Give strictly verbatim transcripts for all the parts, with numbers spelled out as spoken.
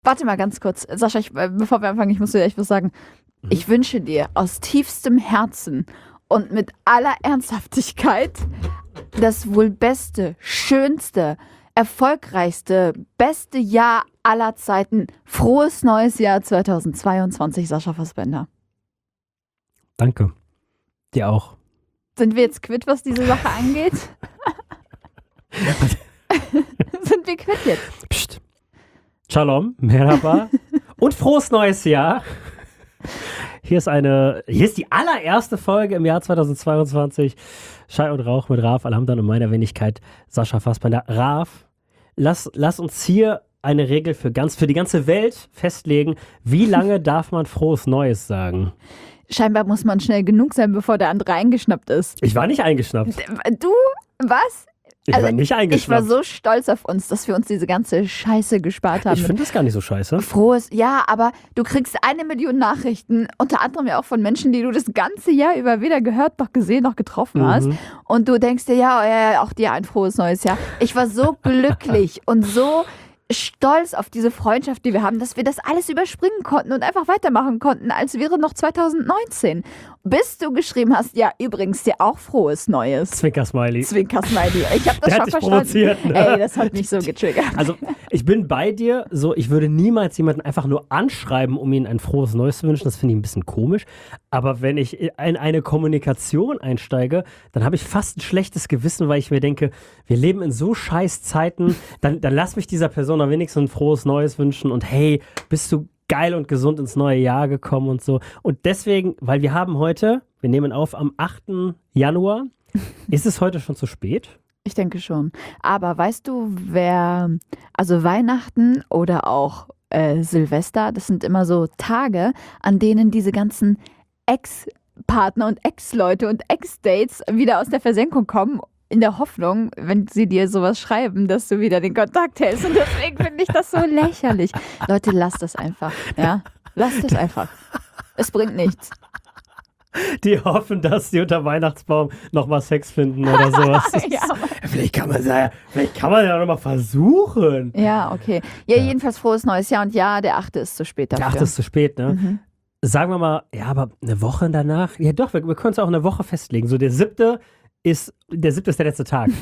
Warte mal ganz kurz. Sascha, ich, bevor wir anfangen, ich muss dir echt was sagen. Mhm. Ich wünsche dir aus tiefstem Herzen und mit aller Ernsthaftigkeit das wohl beste, schönste, erfolgreichste, beste Jahr aller Zeiten. Frohes neues Jahr zweitausendzweiundzwanzig, Sascha Fassbender. Danke. Dir auch. Sind wir jetzt quitt, was diese Sache angeht? Sind wir quitt jetzt? Psst. Shalom, Merhaba und frohes neues Jahr. Hier ist eine, hier ist die allererste Folge im Jahr zweitausendzweiundzwanzig. Schall und Rauch mit Raf Alhamdan und meiner Wenigkeit Sascha Fassbender. Raf, lass, lass uns hier eine Regel für, ganz, für die ganze Welt festlegen. Wie lange darf man frohes Neues sagen? Scheinbar muss man schnell genug sein, bevor der andere eingeschnappt ist. Ich war nicht eingeschnappt. Du? Was? Ich also, war nicht eingeschnappt. Ich war so stolz auf uns, dass wir uns diese ganze Scheiße gespart haben. Ich finde das gar nicht so scheiße. Frohes, ja, aber du kriegst eine Million Nachrichten, unter anderem ja auch von Menschen, die du das ganze Jahr über weder gehört, noch gesehen, noch getroffen hast. Mhm. Und du denkst dir, ja, ja, auch dir ein frohes neues Jahr. Ich war so glücklich und so stolz auf diese Freundschaft, die wir haben, dass wir das alles überspringen konnten und einfach weitermachen konnten, als wäre noch zweitausendneunzehn. Bis du geschrieben hast, ja, übrigens dir auch frohes Neues. Zwinker-Smiley. Zwinker-Smiley. Ich habe das Der schon hat dich verstanden. Provoziert, ne? Ey, das hat mich so getriggert. Also, ich bin bei dir, so, ich würde niemals jemanden einfach nur anschreiben, um ihnen ein frohes Neues zu wünschen. Das finde ich ein bisschen komisch. Aber wenn ich in eine Kommunikation einsteige, dann habe ich fast ein schlechtes Gewissen, weil ich mir denke, wir leben in so scheiß Zeiten, dann, dann lass mich dieser Person am wenigstens ein frohes Neues wünschen und hey, bist du geil und gesund ins neue Jahr gekommen und so. Und deswegen, weil wir haben heute, wir nehmen auf am achten Januar, ist es heute schon zu spät? Ich denke schon. Aber weißt du, wer, also Weihnachten oder auch äh, Silvester, das sind immer so Tage, an denen diese ganzen Ex-Partner und Ex-Leute und Ex-Dates wieder aus der Versenkung kommen, in der Hoffnung, wenn sie dir sowas schreiben, dass du wieder den Kontakt hältst. Und deswegen finde ich das so lächerlich. Leute, lasst das einfach. Ja, lasst es einfach. Es bringt nichts. Die hoffen, dass sie unter Weihnachtsbaum nochmal Sex finden oder sowas. Ja, vielleicht kann man ja, vielleicht kann man ja nochmal versuchen. Ja, okay. Ja, ja, jedenfalls frohes neues Jahr. Und ja, der achte ist zu spät dafür. Der achte ist zu spät, ne? Mhm. Sagen wir mal, ja, aber eine Woche danach? Ja doch, wir, wir können es auch eine Woche festlegen. So der siebte ist, der siebte ist der letzte Tag.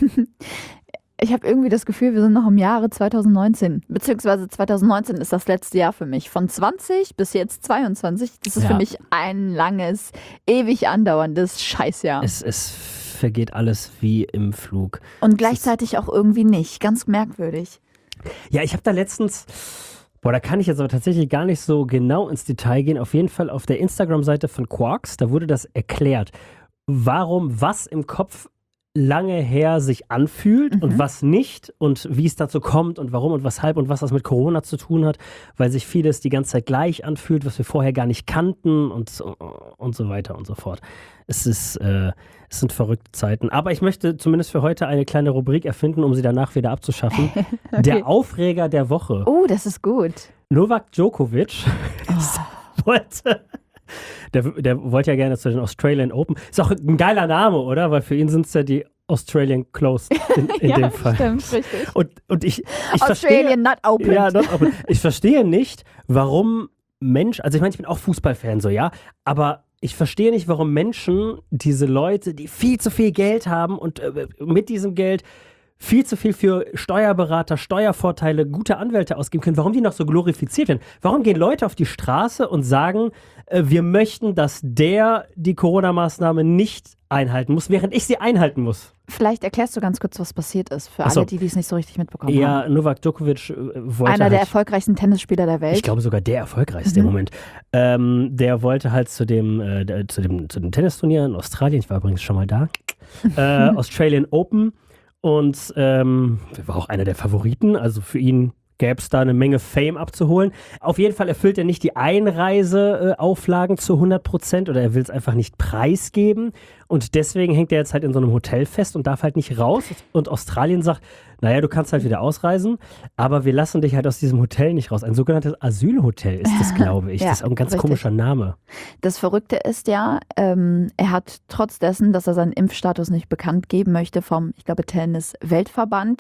Ich habe irgendwie das Gefühl, wir sind noch im Jahre zweitausendneunzehn. Beziehungsweise zweitausendneunzehn ist das letzte Jahr für mich. Von zwanzig bis jetzt zweiundzwanzig. Das ist ja für mich ein langes, ewig andauerndes Scheißjahr. Es, es vergeht alles wie im Flug. Und gleichzeitig auch irgendwie nicht. Ganz merkwürdig. Ja, ich habe da letztens... Boah, da kann ich jetzt aber tatsächlich gar nicht so genau ins Detail gehen. Auf jeden Fall auf der Instagram-Seite von Quarks, da wurde das erklärt, warum was im Kopf lange her sich anfühlt mhm. und was nicht und wie es dazu kommt und warum und weshalb und was das mit Corona zu tun hat, weil sich vieles die ganze Zeit gleich anfühlt, was wir vorher gar nicht kannten und, und so weiter und so fort. Es ist, äh, es sind verrückte Zeiten. Aber ich möchte zumindest für heute eine kleine Rubrik erfinden, um sie danach wieder abzuschaffen. Okay. Der Aufreger der Woche. Oh, das ist gut. Novak Djokovic oh. wollte... Der, der wollte ja gerne zu den Australian Open. Ist auch ein geiler Name, oder? Weil für ihn sind es ja die Australian Closed in, in ja, dem Fall. Stimmt, richtig. Und, und ich, ich Australian verstehe, not open. Ja, not open. Ich verstehe nicht, warum Mensch, also ich meine, ich bin auch Fußballfan, so, ja, aber ich verstehe nicht, warum Menschen, diese Leute, die viel zu viel Geld haben und äh, mit diesem Geld viel zu viel für Steuerberater, Steuervorteile, gute Anwälte ausgeben können, warum die noch so glorifiziert werden. Warum gehen Leute auf die Straße und sagen, äh, wir möchten, dass der die Corona-Maßnahme nicht einhalten muss, während ich sie einhalten muss? Vielleicht erklärst du ganz kurz, was passiert ist, für so. alle, die es nicht so richtig mitbekommen ja, haben. Ja, Novak Djokovic äh, wollte Einer halt, der erfolgreichen Tennisspieler der Welt. Ich glaube sogar der erfolgreichste mhm. im Moment. Ähm, der wollte halt zu dem, äh, der, zu dem, zu dem Tennisturnier in Australien, ich war übrigens schon mal da, äh, Australian Open. Und ähm, war auch einer der Favoriten, also für ihn gäbe es da eine Menge Fame abzuholen. Auf jeden Fall erfüllt er nicht die Einreiseauflagen zu hundert Prozent oder er will es einfach nicht preisgeben. Und deswegen hängt er jetzt halt in so einem Hotel fest und darf halt nicht raus. Und Australien sagt, naja, du kannst halt wieder ausreisen, aber wir lassen dich halt aus diesem Hotel nicht raus. Ein sogenanntes Asylhotel ist das, glaube ich. Ja, das ist auch ein ganz richtig. komischer Name. Das Verrückte ist ja, ähm, er hat trotz dessen, dass er seinen Impfstatus nicht bekannt geben möchte vom, ich glaube, Tennis-Weltverband,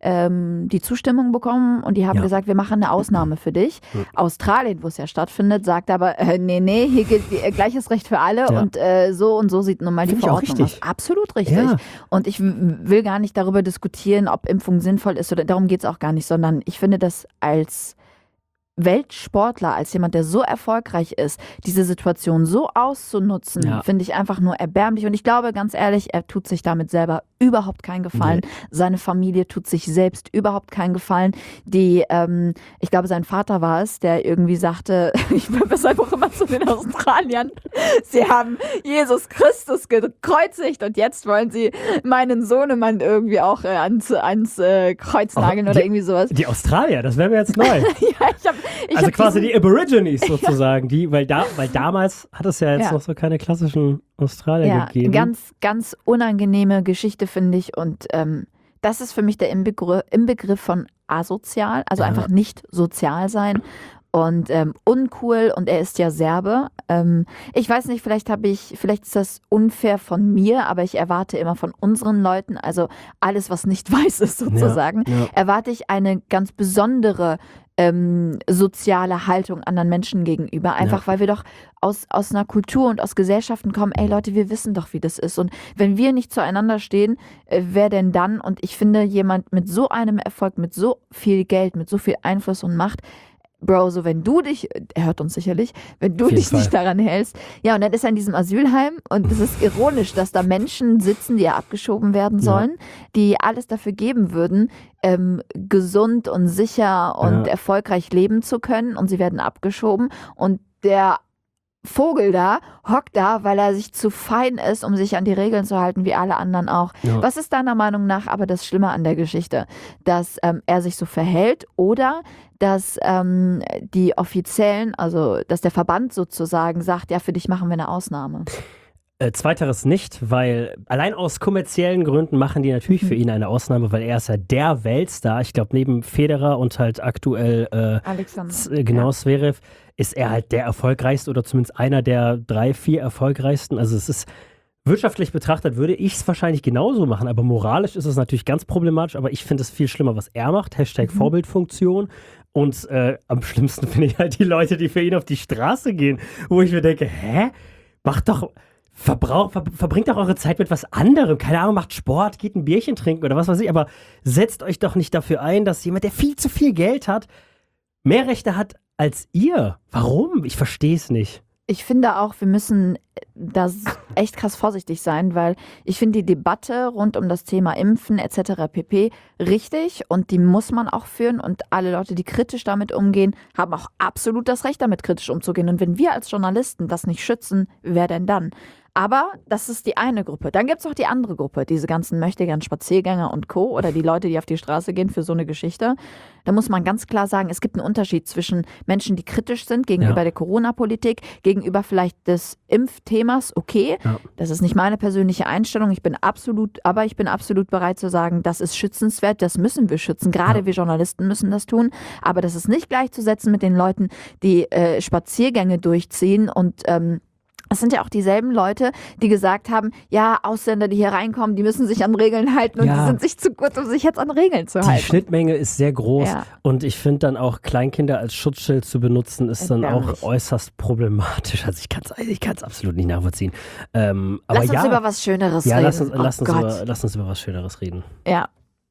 ähm, die Zustimmung bekommen und die haben Ja. gesagt, wir machen eine Ausnahme für dich. Mhm. Australien, wo es ja stattfindet, sagt aber, äh, nee, nee, hier gilt äh, gleiches Recht für alle Ja. und äh, so und so sieht nun mal die Finde ich auch Verordnung richtig. aus. Absolut richtig. Ja. Und ich w- will gar nicht darüber diskutieren, ob Impfung sinnvoll ist oder darum geht es auch gar nicht, sondern ich finde das als Weltsportler, als jemand, der so erfolgreich ist, diese Situation so auszunutzen, Ja. finde ich einfach nur erbärmlich. Und ich glaube, ganz ehrlich, er tut sich damit selber überhaupt keinen Gefallen. Seine Familie tut sich selbst überhaupt keinen Gefallen. Die, ähm, ich glaube, sein Vater war es, der irgendwie sagte, ich bin weshalb auch immer zu den Australiern, sie haben Jesus Christus gekreuzigt und jetzt wollen sie meinen Sohnemann irgendwie auch äh, ans, ans äh, Kreuz nageln Oh, oder die- irgendwie sowas. Die Australier, das wäre mir jetzt neu. Ja, ich hab, ich Also hab quasi diesen, die Aborigines sozusagen, die, weil da, weil damals hat es ja jetzt Ja. noch so keine klassischen Australier ja, gegeben. ganz, ganz unangenehme Geschichte, finde ich. Und ähm, das ist für mich der Inbegriff, Inbegriff von asozial, also Ja. einfach nicht sozial sein. Und ähm, uncool, und er ist ja Serbe. Ähm, ich weiß nicht, vielleicht habe ich, vielleicht ist das unfair von mir, aber ich erwarte immer von unseren Leuten, also alles, was nicht weiß ist sozusagen, ja. erwarte ich eine ganz besondere ähm, soziale Haltung anderen Menschen gegenüber. Einfach Ja. weil wir doch aus, aus einer Kultur und aus Gesellschaften kommen, ey Leute, wir wissen doch, wie das ist. Und wenn wir nicht zueinander stehen, äh, wer denn dann? Und ich finde, jemand mit so einem Erfolg, mit so viel Geld, mit so viel Einfluss und Macht, Bro, so wenn du dich, er hört uns sicherlich, wenn du Auf jeden dich nicht Fall. daran hältst, ja, und dann ist er in diesem Asylheim und es ist ironisch, dass da Menschen sitzen, die ja abgeschoben werden Ja. sollen, die alles dafür geben würden, ähm, gesund und sicher und Ja. erfolgreich leben zu können, und sie werden abgeschoben und der Vogel da hockt da, weil er sich zu fein ist, um sich an die Regeln zu halten, wie alle anderen auch. Ja. Was ist deiner Meinung nach aber das Schlimme an der Geschichte? Dass ähm, er sich so verhält oder dass ähm, die Offiziellen, also dass der Verband sozusagen sagt, ja, für dich machen wir eine Ausnahme? Äh, zweiteres nicht, weil allein aus kommerziellen Gründen machen die natürlich Mhm. für ihn eine Ausnahme, weil er ist ja der Weltstar. Ich glaube, neben Federer und halt aktuell äh, Alexander. Z- äh, genau, Zverev, ist er halt der erfolgreichste oder zumindest einer der drei, vier erfolgreichsten. Also es ist wirtschaftlich betrachtet, würde ich es wahrscheinlich genauso machen, aber moralisch ist es natürlich ganz problematisch, aber ich finde es viel schlimmer, was er macht. Hashtag Mhm. Vorbildfunktion. Und äh, am schlimmsten finde ich halt die Leute, die für ihn auf die Straße gehen, wo ich mir denke, hä? Macht doch, verbrauch, ver, verbringt doch eure Zeit mit was anderem. Keine Ahnung, macht Sport, geht ein Bierchen trinken oder was weiß ich, aber setzt euch doch nicht dafür ein, dass jemand, der viel zu viel Geld hat, mehr Rechte hat als ihr. Warum? Ich verstehe es nicht. Ich finde auch, wir müssen da echt krass vorsichtig sein, weil ich finde die Debatte rund um das Thema Impfen et cetera pp. Richtig, und die muss man auch führen, und alle Leute, die kritisch damit umgehen, haben auch absolut das Recht, damit kritisch umzugehen. Und wenn wir als Journalisten das nicht schützen, wer denn dann? Aber das ist die eine Gruppe. Dann gibt es auch die andere Gruppe, diese ganzen möchtegern Spaziergänger und Co. oder die Leute, die auf die Straße gehen für so eine Geschichte. Da muss man ganz klar sagen, es gibt einen Unterschied zwischen Menschen, die kritisch sind gegenüber Ja. der Corona-Politik, gegenüber vielleicht des Impfthemas. Okay, Ja. das ist nicht meine persönliche Einstellung. Ich bin absolut, aber ich bin absolut bereit zu sagen, das ist schützenswert, das müssen wir schützen. Gerade Ja. wir Journalisten müssen das tun. Aber das ist nicht gleichzusetzen mit den Leuten, die äh, Spaziergänge durchziehen und ähm, es sind ja auch dieselben Leute, die gesagt haben, ja, Ausländer, die hier reinkommen, die müssen sich an Regeln halten und Ja. die sind sich zu gut, um sich jetzt an Regeln zu Die halten. Schnittmenge ist sehr groß Ja. und ich finde dann auch Kleinkinder als Schutzschild zu benutzen, ist dann auch Erbärmlich. äußerst problematisch. Also ich kann es ich kann's absolut nicht nachvollziehen. Ähm, aber Lass uns ja, über was Schöneres ja reden. lass, uns, Oh lass, uns Gott. über, lass uns über was Schöneres reden. Ja.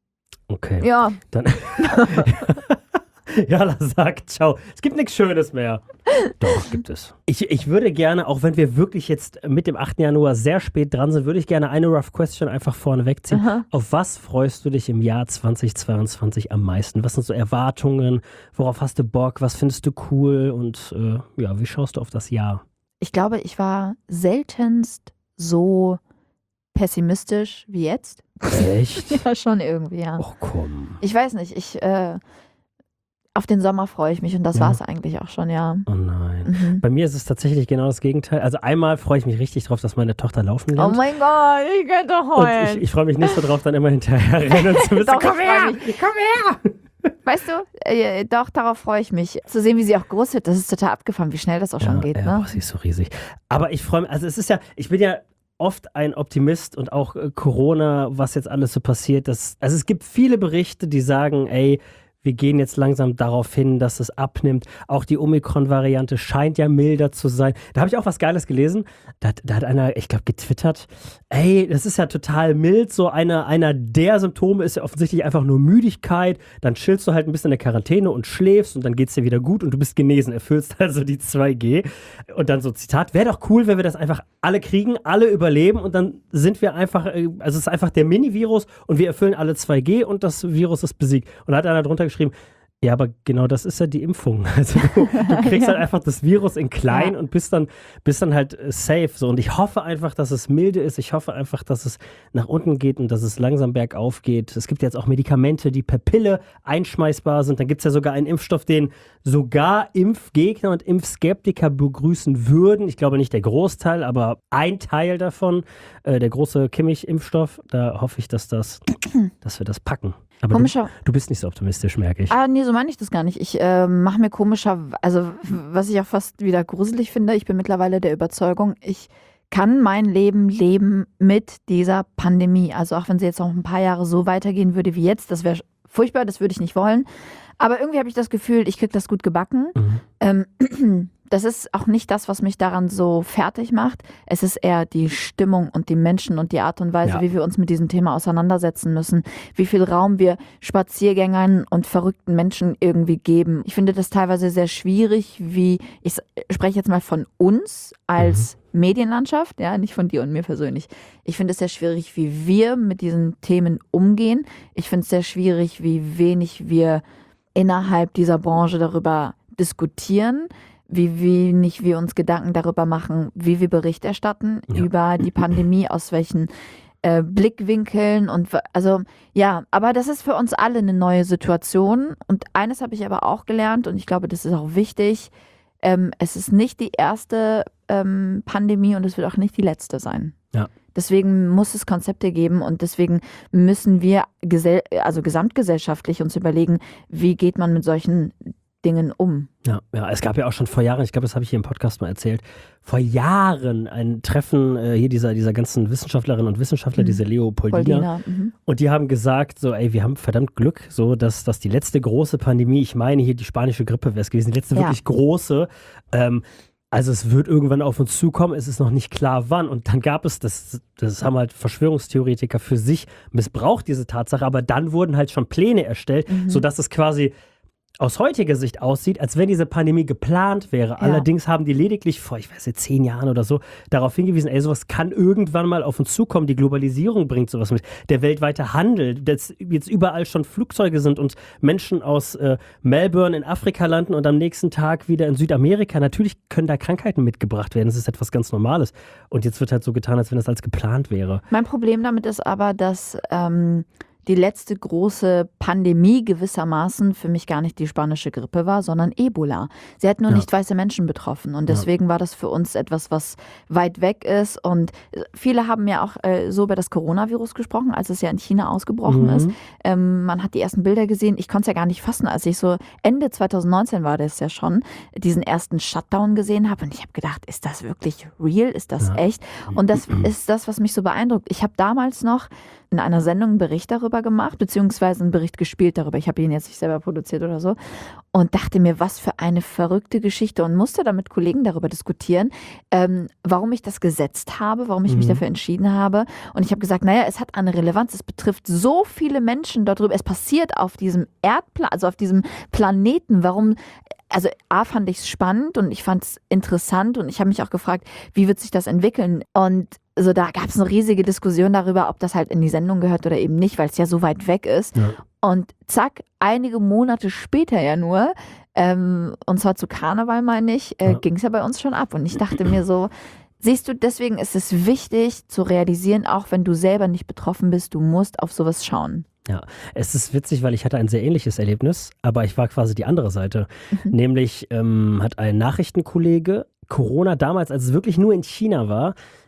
Okay. Ja. Dann Jala sagt, ciao. Es gibt nichts Schönes mehr. Doch, gibt es. Ich, ich würde gerne, auch wenn wir wirklich jetzt mit dem achten Januar sehr spät dran sind, würde ich gerne eine Rough Question einfach vorne wegziehen. Aha. Auf was freust du dich im Jahr zweitausendzweiundzwanzig am meisten? Was sind so Erwartungen? Worauf hast du Bock? Was findest du cool? Und äh, ja, wie schaust du auf das Jahr? Ich glaube, ich war seltenst so pessimistisch wie jetzt. Echt? Ja, schon irgendwie, ja. Och komm. Ich weiß nicht, ich, äh, auf den Sommer freue ich mich und das Ja. war es eigentlich auch schon, ja. Oh nein. Mhm. Bei mir ist es tatsächlich genau das Gegenteil. Also einmal freue ich mich richtig drauf, dass meine Tochter laufen Oh lernt. mein Gott, ich könnte Und heulen. ich, ich freue mich nicht so drauf, dann immer hinterher rennen zu müssen. Doch, Komm ich freu her! mich. Komm her! Weißt du, äh, doch, darauf freue ich mich. Zu sehen, wie sie auch groß wird, das ist total abgefahren, wie schnell das auch schon geht, ja, ne? boah, sie ist so riesig. Aber ich freue mich, also es ist ja, ich bin ja oft ein Optimist und auch äh, Corona, was jetzt alles so passiert. Das, also es gibt viele Berichte, die sagen, ey, wir gehen jetzt langsam darauf hin, dass es abnimmt. Auch die Omikron-Variante scheint ja milder zu sein. Da habe ich auch was Geiles gelesen. Da, hat- da hat einer, ich glaube, getwittert, ey, das ist ja total mild. So einer, einer der Symptome ist ja offensichtlich einfach nur Müdigkeit. Dann chillst du halt ein bisschen in der Quarantäne und schläfst und dann geht es dir wieder gut und du bist genesen. Erfüllst also die zwei G. Und dann so Zitat, wäre doch cool, wenn wir das einfach alle kriegen, alle überleben und dann sind wir einfach, äh, also es ist einfach der Mini-Virus und wir erfüllen alle zwei G und das Virus ist besiegt. Und da hat einer drunter geschrieben, ja, aber genau das ist ja die Impfung. Also du, du kriegst halt einfach das Virus in klein Ja. und bist dann, bist dann halt äh, safe. So. Und ich hoffe einfach, dass es milde ist. Ich hoffe einfach, dass es nach unten geht und dass es langsam bergauf geht. Es gibt jetzt auch Medikamente, die per Pille einschmeißbar sind. Dann gibt es ja sogar einen Impfstoff, den sogar Impfgegner und Impfskeptiker begrüßen würden. Ich glaube nicht der Großteil, aber ein Teil davon, äh, der große Kimmich-Impfstoff, da hoffe ich, dass, das, dass wir das packen. Aber du, Komischer. du bist nicht so optimistisch, merke ich. Ah, nee, so meine ich das gar nicht. Ich äh, mache mir komischer, also was ich auch fast wieder gruselig finde, ich bin mittlerweile der Überzeugung, ich kann mein Leben leben mit dieser Pandemie. Also auch wenn sie jetzt noch ein paar Jahre so weitergehen würde wie jetzt, das wäre furchtbar, das würde ich nicht wollen. Aber irgendwie habe ich das Gefühl, ich kriege das gut gebacken. Mhm. Ähm, das ist auch nicht das, was mich daran so fertig macht. Es ist eher die Stimmung und die Menschen und die Art und Weise, Ja. wie wir uns mit diesem Thema auseinandersetzen müssen. Wie viel Raum wir Spaziergängern und verrückten Menschen irgendwie geben. Ich finde das teilweise sehr schwierig, wie, ich spreche jetzt mal von uns als Medienlandschaft, ja, nicht von dir und mir persönlich. Ich finde es sehr schwierig, wie wir mit diesen Themen umgehen. Ich finde es sehr schwierig, wie wenig wir innerhalb dieser Branche darüber diskutieren, wie wenig wir uns Gedanken darüber machen, wie wir Bericht erstatten Ja. über die Pandemie, aus welchen äh, Blickwinkeln und w- also ja, aber das ist für uns alle eine neue Situation und eines habe ich aber auch gelernt und ich glaube, das ist auch wichtig, ähm, es ist nicht die erste ähm, Pandemie und es wird auch nicht die letzte sein. Ja. Deswegen muss es Konzepte geben und deswegen müssen wir gesell also gesamtgesellschaftlich uns überlegen, wie geht man mit solchen Dingen um. Ja, ja, es gab ja auch schon vor Jahren, ich glaube, das habe ich hier im Podcast mal erzählt, vor Jahren ein Treffen äh, hier dieser, dieser ganzen Wissenschaftlerinnen und Wissenschaftler, Mhm. diese Leopoldina. Paulina. Mhm. Und die haben gesagt, so, ey, wir haben verdammt Glück, so, dass, dass die letzte große Pandemie, ich meine hier die spanische Grippe wäre es gewesen, die letzte Ja. wirklich große, ähm, also es wird irgendwann auf uns zukommen, es ist noch nicht klar wann. Und dann gab es, das, das haben halt Verschwörungstheoretiker für sich missbraucht, diese Tatsache, aber dann wurden halt schon Pläne erstellt, Mhm. sodass es quasi aus heutiger Sicht aussieht, als wenn diese Pandemie geplant wäre. Allerdings haben die lediglich vor, ich weiß nicht, zehn Jahren oder so, darauf hingewiesen, ey, sowas kann irgendwann mal auf uns zukommen. Die Globalisierung bringt sowas mit. Der weltweite Handel, dass jetzt überall schon Flugzeuge sind und Menschen aus äh, Melbourne in Afrika landen und am nächsten Tag wieder in Südamerika. Natürlich können da Krankheiten mitgebracht werden. Das ist etwas ganz Normales. Und jetzt wird halt so getan, als wenn das als geplant wäre. Mein Problem damit ist aber, dass ähm, die letzte große Pandemie gewissermaßen für mich gar nicht die spanische Grippe war, sondern Ebola. Sie hat nur Ja. nicht weiße Menschen betroffen und deswegen war das für uns etwas, was weit weg ist und viele haben ja auch äh, so über das Coronavirus gesprochen, als es ja in China ausgebrochen Mhm. ist. Ähm, man hat die ersten Bilder gesehen, ich konnte es ja gar nicht fassen, als ich so Ende zwanzig neunzehn war das ja schon, diesen ersten Shutdown gesehen habe und ich habe gedacht, ist das wirklich real? Ist das Ja. echt? Und das ist das, was mich so beeindruckt. Ich habe damals noch in einer Sendung einen Bericht darüber gemacht, beziehungsweise einen Bericht gespielt darüber. Ich habe ihn jetzt nicht selber produziert oder so. Und dachte mir, was für eine verrückte Geschichte und musste dann mit Kollegen darüber diskutieren, ähm, warum ich das gesetzt habe, warum ich mich Mhm. dafür entschieden habe. Und ich habe gesagt, naja, es hat eine Relevanz, es betrifft so viele Menschen darüber, es passiert auf diesem Erdplan, also auf diesem Planeten, warum, also A fand ich es spannend und ich fand es interessant und ich habe mich auch gefragt, wie wird sich das entwickeln? Und also da gab es eine riesige Diskussion darüber, ob das halt in die Sendung gehört oder eben nicht, weil es ja so weit weg ist. Ja. Und zack, einige Monate später ja nur, ähm, und zwar zu Karneval meine ich, äh, Ja. ging es ja bei uns schon ab. Und ich dachte mir so, siehst du, deswegen ist es wichtig zu realisieren, auch wenn du selber nicht betroffen bist, du musst auf sowas schauen. Ja, es ist witzig, weil ich hatte ein sehr ähnliches Erlebnis, aber ich war quasi die andere Seite. Mhm. Nämlich ähm, hat ein Nachrichtenkollege Corona damals, als es wirklich nur in China war,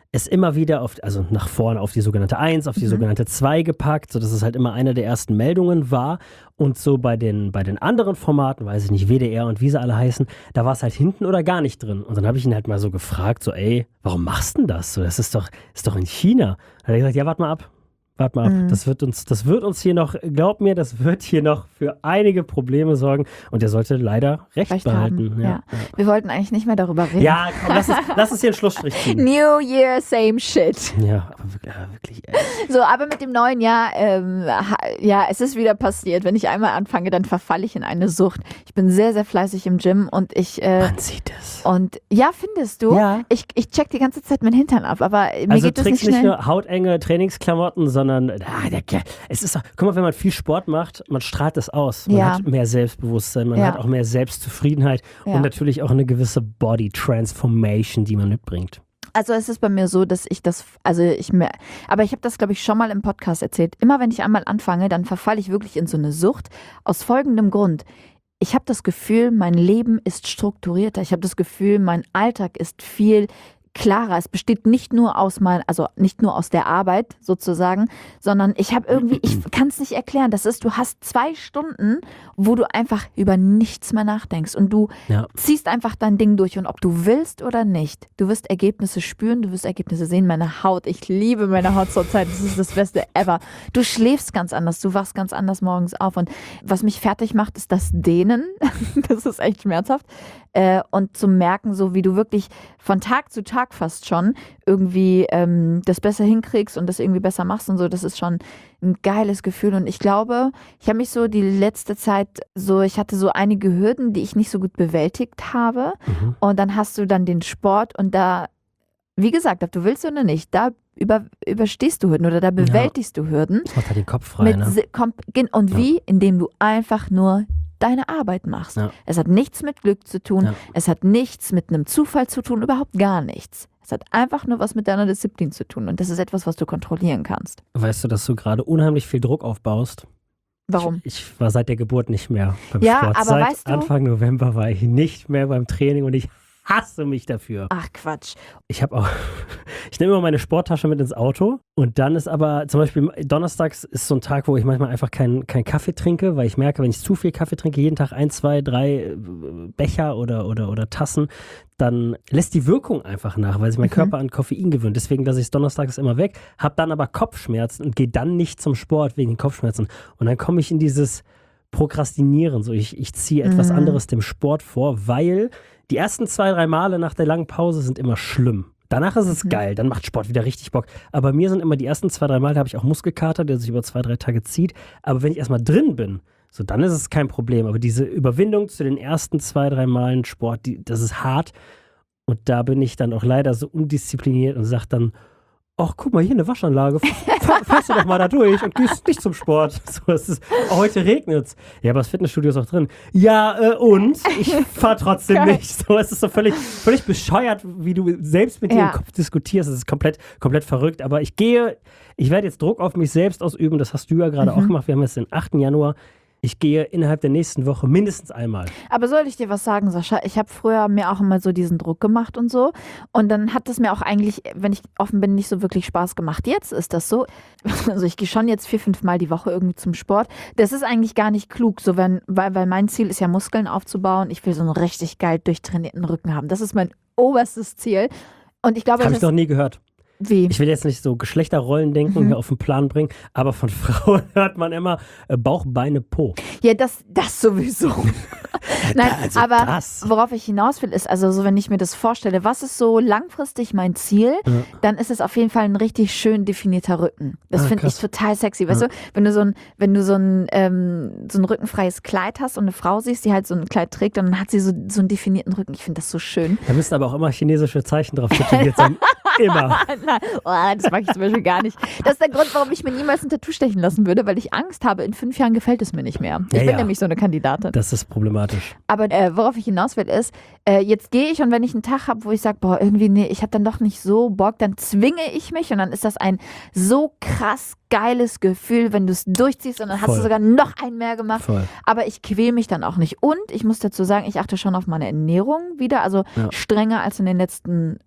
es immer wieder auf, also nach vorne auf die sogenannte eins, auf die mhm. sogenannte zwei gepackt, sodass es halt immer eine der ersten Meldungen war. Und so bei den, bei den anderen Formaten, weiß ich nicht, W D R und wie sie alle heißen, da war es halt hinten oder gar nicht drin. Und dann habe ich ihn halt mal so gefragt, so ey, warum machst du denn das? So, das ist doch, ist doch in China. Dann hat er gesagt, ja, warte mal ab. Warte mal ab, mhm. das wird uns, das wird uns hier noch, glaub mir, das wird hier noch für einige Probleme sorgen und er sollte leider Recht, Recht behalten. Ja. Ja. Wir wollten eigentlich nicht mehr darüber reden. Ja, komm, lass uns, lass uns hier einen Schlussstrich ziehen. New Year, same shit. Ja, aber wirklich, ja, wirklich ey. So, aber mit dem neuen Jahr, ähm, ja, es ist wieder passiert. Wenn ich einmal anfange, dann verfalle ich in eine Sucht. Ich bin sehr, sehr fleißig im Gym und ich... Äh, Man sieht es. Und ja, findest du? Ja. Ich, ich check die ganze Zeit meinen Hintern ab, aber mir also geht das trägst nicht schnell. nicht nur hautenge Trainingsklamotten, sondern ah, der, es ist doch, guck mal, wenn man viel Sport macht, man strahlt das aus. Man ja. hat mehr Selbstbewusstsein, man ja. hat auch mehr Selbstzufriedenheit ja. und natürlich auch eine gewisse Body Transformation, die man mitbringt. Also es ist bei mir so, dass ich das, also ich mir, aber ich habe das, glaube ich, schon mal im Podcast erzählt. Immer wenn ich einmal anfange, dann verfalle ich wirklich in so eine Sucht. Aus folgendem Grund. Ich habe das Gefühl, mein Leben ist strukturierter. Ich habe das Gefühl, mein Alltag ist viel klarer. Es besteht nicht nur aus mein, also nicht nur aus der Arbeit sozusagen, sondern ich habe irgendwie, ich kann es nicht erklären. Das ist, du hast zwei Stunden, wo du einfach über nichts mehr nachdenkst und du ja. ziehst einfach dein Ding durch und ob du willst oder nicht, du wirst Ergebnisse spüren, du wirst Ergebnisse sehen. Meine Haut, ich liebe meine Haut zurzeit, das ist das Beste ever. Du schläfst ganz anders, du wachst ganz anders morgens auf und was mich fertig macht, ist das Dehnen. Das ist echt schmerzhaft. Äh, und zu merken, so wie du wirklich von Tag zu Tag fast schon irgendwie ähm, das besser hinkriegst und das irgendwie besser machst und so, das ist schon ein geiles Gefühl. Und ich glaube, ich habe mich so die letzte Zeit so, ich hatte so einige Hürden, die ich nicht so gut bewältigt habe. Mhm. Und dann hast du dann den Sport und da, wie gesagt, ob du willst oder nicht, da über, überstehst du Hürden oder da bewältigst ja. du Hürden. Das macht halt den Kopf frei, mit, ne? Und ja. wie? Indem du einfach nur deine Arbeit machst. Ja. Es hat nichts mit Glück zu tun, ja. es hat nichts mit einem Zufall zu tun, überhaupt gar nichts. Es hat einfach nur was mit deiner Disziplin zu tun und das ist etwas, was du kontrollieren kannst. Weißt du, dass du gerade unheimlich viel Druck aufbaust? Warum? Ich, ich war seit der Geburt nicht mehr beim ja, Sport. Aber seit weißt du, Anfang November war ich nicht mehr beim Training und ich hasse mich dafür. Ach Quatsch. Ich habe auch, ich nehme immer meine Sporttasche mit ins Auto und dann ist aber zum Beispiel donnerstags ist so ein Tag, wo ich manchmal einfach keinen kein Kaffee trinke, weil ich merke, wenn ich zu viel Kaffee trinke, jeden Tag ein, zwei, drei Becher oder, oder, oder Tassen, dann lässt die Wirkung einfach nach, weil sich mein mhm. Körper an Koffein gewöhnt. Deswegen lasse ich es donnerstags immer weg, habe dann aber Kopfschmerzen und gehe dann nicht zum Sport wegen den Kopfschmerzen. Und dann komme ich in dieses Prokrastinieren. So, ich, ich ziehe etwas mhm. anderes dem Sport vor, weil die ersten zwei, drei Male nach der langen Pause sind immer schlimm. Danach ist es mhm. geil, dann macht Sport wieder richtig Bock. Aber mir sind immer die ersten zwei, drei Mal, da habe ich auch Muskelkater, der sich über zwei, drei Tage zieht. Aber wenn ich erstmal drin bin, so dann ist es kein Problem. Aber diese Überwindung zu den ersten zwei, drei Malen Sport, die, das ist hart. Und da bin ich dann auch leider so undiszipliniert und sage dann, ach, guck mal, hier eine Waschanlage. Fahr, fährst du doch mal da durch und gehst nicht zum Sport. So, es ist, oh, heute regnet's. Ja, aber das Fitnessstudio ist auch drin. Ja, äh, und? Ich fahr trotzdem nicht. So, es ist so völlig, völlig bescheuert, wie du selbst mit dir ja. im Kopf diskutierst. Es ist komplett, komplett verrückt. Aber ich gehe, ich werde jetzt Druck auf mich selbst ausüben. Das hast du ja gerade mhm. auch gemacht. Wir haben jetzt den achten Januar. Ich gehe innerhalb der nächsten Woche mindestens einmal. Aber soll ich dir was sagen, Sascha? Ich habe früher mir auch immer so diesen Druck gemacht und so. Und dann hat das mir auch eigentlich, wenn ich offen bin, nicht so wirklich Spaß gemacht. Jetzt ist das so. Also ich gehe schon jetzt vier, fünf Mal die Woche irgendwie zum Sport. Das ist eigentlich gar nicht klug, so wenn, weil, weil mein Ziel ist ja, Muskeln aufzubauen. Ich will so einen richtig geil durchtrainierten Rücken haben. Das ist mein oberstes Ziel. Und ich glaube, habe ich noch nie gehört. Wie? Ich will jetzt nicht so Geschlechterrollen denken und Mhm. hier auf den Plan bringen, aber von Frauen hört man immer äh, Bauch, Beine, Po. Ja, das, das sowieso. Nein, also aber das. worauf ich hinaus will, ist, also so, wenn ich mir das vorstelle, was ist so langfristig mein Ziel, Ja. dann ist es auf jeden Fall ein richtig schön definierter Rücken. Das Ah, finde ich krass. total sexy. Weißt Ja. du, wenn du so ein, wenn du so ein, ähm, so ein rückenfreies Kleid hast und eine Frau siehst, die halt so ein Kleid trägt, dann hat sie so, so einen definierten Rücken. Ich finde das so schön. Da müssten aber auch immer chinesische Zeichen drauf tätowiert sein. Immer. Nein, oh, das mag ich zum Beispiel gar nicht. Das ist der Grund, warum ich mir niemals ein Tattoo stechen lassen würde, weil ich Angst habe, in fünf Jahren gefällt es mir nicht mehr. Ich Ja, bin ja. nämlich so eine Kandidatin. Das ist problematisch. Aber äh, worauf ich hinaus will, ist, äh, jetzt gehe ich und wenn ich einen Tag habe, wo ich sage, boah, irgendwie, nee, ich habe dann doch nicht so Bock, dann zwinge ich mich und dann ist das ein so krass geiles Gefühl, wenn du es durchziehst und dann hast Voll. du sogar noch einen mehr gemacht. Voll. Aber ich quäle mich dann auch nicht. Und ich muss dazu sagen, ich achte schon auf meine Ernährung wieder, also Ja. strenger als in den letzten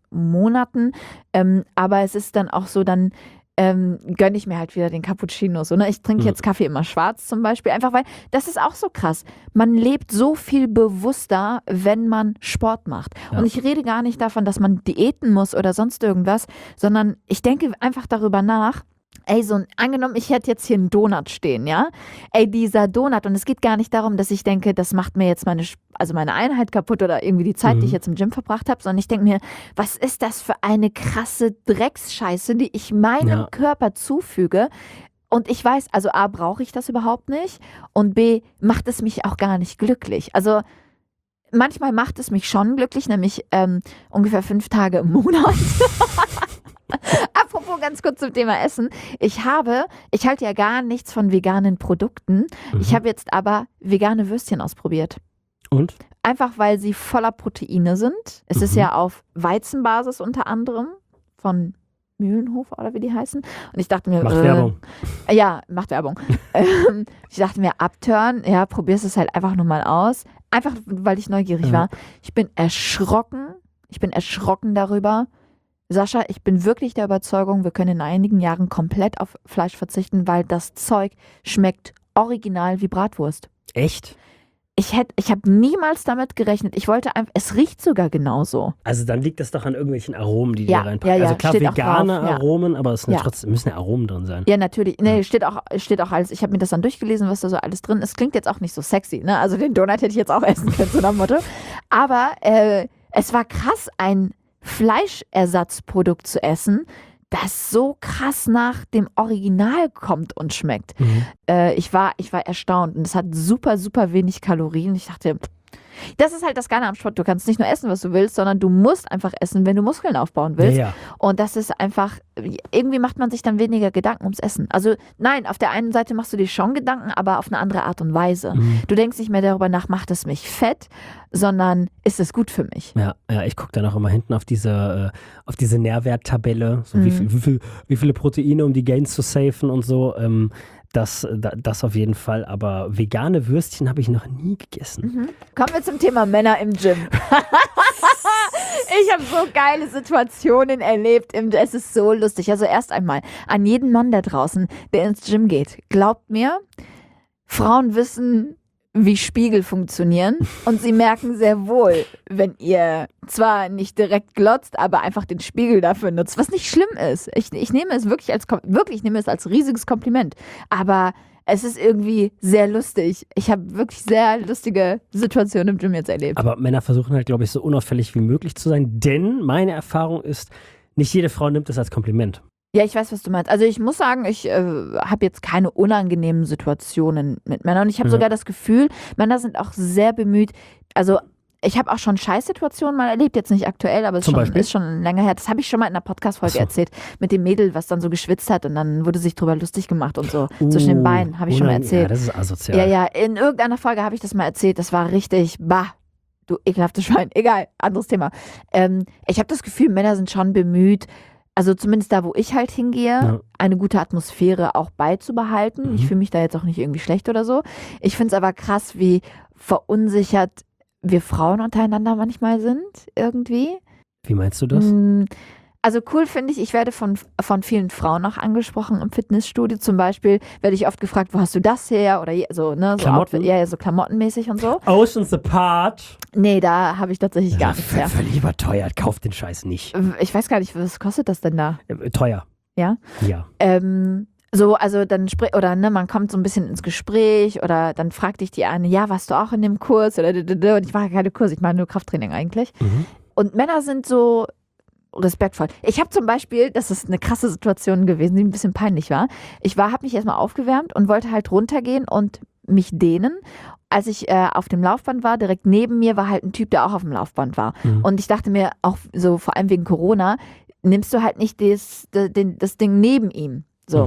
Monaten. Ähm, aber es ist dann auch so, dann ähm, gönne ich mir halt wieder den Cappuccino. So, ne? Ich trinke Mhm. jetzt Kaffee immer schwarz zum Beispiel, einfach weil, das ist auch so krass. Man lebt so viel bewusster, wenn man Sport macht. Ja. Und ich rede gar nicht davon, dass man diäten muss oder sonst irgendwas, sondern ich denke einfach darüber nach, ey, so ein, angenommen, ich hätte jetzt hier einen Donut stehen, ja? Ey, dieser Donut, und es geht gar nicht darum, dass ich denke, das macht mir jetzt meine, also meine Einheit kaputt oder irgendwie die Zeit, Mhm. die ich jetzt im Gym verbracht habe, sondern ich denke mir, was ist das für eine krasse Drecksscheiße, die ich meinem Ja. Körper zufüge? Und ich weiß, also A, brauche ich das überhaupt nicht und B, macht es mich auch gar nicht glücklich. Also manchmal macht es mich schon glücklich, nämlich ähm, ungefähr fünf Tage im Monat. Apropos ganz kurz zum Thema Essen. Ich habe, ich halte ja gar nichts von veganen Produkten. Mhm. Ich habe jetzt aber vegane Würstchen ausprobiert. Und? Einfach weil sie voller Proteine sind. Es Mhm. ist ja auf Weizenbasis unter anderem von Mühlenhofer oder wie die heißen. Und ich dachte mir, Macht äh, Werbung. ja, macht Werbung. ähm, ich dachte mir, abturn, ja, probierst es halt einfach nur mal aus. Einfach, weil ich neugierig Ja. war. Ich bin erschrocken. Ich bin erschrocken darüber. Sascha, ich bin wirklich der Überzeugung, wir können in einigen Jahren komplett auf Fleisch verzichten, weil das Zeug schmeckt original wie Bratwurst. Echt? Ich hätte, ich habe niemals damit gerechnet. Ich wollte einfach, es riecht sogar genauso. Also dann liegt das doch an irgendwelchen Aromen, die die Ja, da reinpacken. ja, ja, also klar, steht auch vegane drauf, ja. Aromen, aber es sind ja. Ja. trotzdem, müssen ja Aromen drin sein. Ja, natürlich. Nee, steht auch, steht auch alles. Ich habe mir das dann durchgelesen, was da so alles drin ist. Klingt jetzt auch nicht so sexy, ne? Also den Donut hätte ich jetzt auch essen können, so nach dem Motto. Aber äh, es war krass, ein Fleischersatzprodukt zu essen, das so krass nach dem Original kommt und schmeckt. Mhm. Äh, ich, war, ich war erstaunt und es hat super, super wenig Kalorien. Ich dachte, das ist halt das Geile am Sport. Du kannst nicht nur essen, was du willst, sondern du musst einfach essen, wenn du Muskeln aufbauen willst. Ja, ja. Und das ist einfach, irgendwie macht man sich dann weniger Gedanken ums Essen. Also nein, auf der einen Seite machst du dir schon Gedanken, aber auf eine andere Art und Weise. Mhm. Du denkst nicht mehr darüber nach, macht es mich fett, sondern ist es gut für mich. Ja, ja, ich gucke dann auch immer hinten auf diese, äh, auf diese Nährwerttabelle, so wie, Mhm. viel, wie, viel, wie viele Proteine, um die Gains zu safen und so. Ähm, das, da- das auf jeden Fall. Aber vegane Würstchen habe ich noch nie gegessen. Mhm. Kommen wir zum Thema Männer im Gym. Ich habe so geile Situationen erlebt. Im, es ist so lustig. Also erst einmal an jeden Mann da draußen, der ins Gym geht. Glaubt mir, Frauen wissen, wie Spiegel funktionieren und sie merken sehr wohl, wenn ihr zwar nicht direkt glotzt, aber einfach den Spiegel dafür nutzt, was nicht schlimm ist. Ich, ich nehme es wirklich als Kom- wirklich ich nehme es als riesiges Kompliment, aber es ist irgendwie sehr lustig. Ich habe wirklich sehr lustige Situationen im Gym jetzt erlebt. Aber Männer versuchen halt, glaube ich, so unauffällig wie möglich zu sein, denn meine Erfahrung ist, nicht jede Frau nimmt es als Kompliment. Ja, ich weiß, was du meinst. Also ich muss sagen, ich äh, habe jetzt keine unangenehmen Situationen mit Männern. Und ich habe Ja. sogar das Gefühl, Männer sind auch sehr bemüht. Also ich habe auch schon Scheißsituationen mal erlebt, jetzt nicht aktuell, aber es Zum ist schon, Beispiel? ist schon länger her. Das habe ich schon mal in einer Podcast-Folge Ach so. erzählt, mit dem Mädel, was dann so geschwitzt hat und dann wurde sich drüber lustig gemacht und so. Zwischen den Beinen, habe ich schon mal unang- erzählt. Ja, das ist asozial. Ja, ja, in irgendeiner Folge habe ich das mal erzählt. Das war richtig, bah, du ekelhaftes Schwein. Egal, anderes Thema. Ähm, ich habe das Gefühl, Männer sind schon bemüht, also zumindest da, wo ich halt hingehe, Ja. eine gute Atmosphäre auch beizubehalten. Mhm. Ich fühle mich da jetzt auch nicht irgendwie schlecht oder so. Ich finde es aber krass, wie verunsichert wir Frauen untereinander manchmal sind, irgendwie. Wie meinst du das? Mm, Also cool finde ich, ich werde von, von vielen Frauen auch angesprochen im Fitnessstudio. Zum Beispiel werde ich oft gefragt, wo hast du das her? Oder je- so, ne? So Klamotten? Outfit, ja, ja, so klamottenmäßig und so. Oceans Apart. Nee, da habe ich tatsächlich gar nichts V- her. Völlig überteuert. Kauft den Scheiß nicht. Ich weiß gar nicht, was kostet das denn da? Äh, Teuer. Ja? Ja. Ähm, so, also dann sprich, oder ne, man kommt so ein bisschen ins Gespräch oder dann fragt dich die eine, ja, warst du auch in dem Kurs? Oder d- d- d- und ich mache keine Kurse, ich mache nur Krafttraining eigentlich. Mhm. Und Männer sind so respektvoll. Ich habe zum Beispiel, das ist eine krasse Situation gewesen, die ein bisschen peinlich war. Ich war, habe mich erstmal aufgewärmt und wollte halt runtergehen und mich dehnen. Als ich äh, auf dem Laufband war, direkt neben mir war halt ein Typ, der auch auf dem Laufband war. Mhm. Und ich dachte mir, auch so vor allem wegen Corona, nimmst du halt nicht das, das, den- das Ding neben ihm. So. Mhm.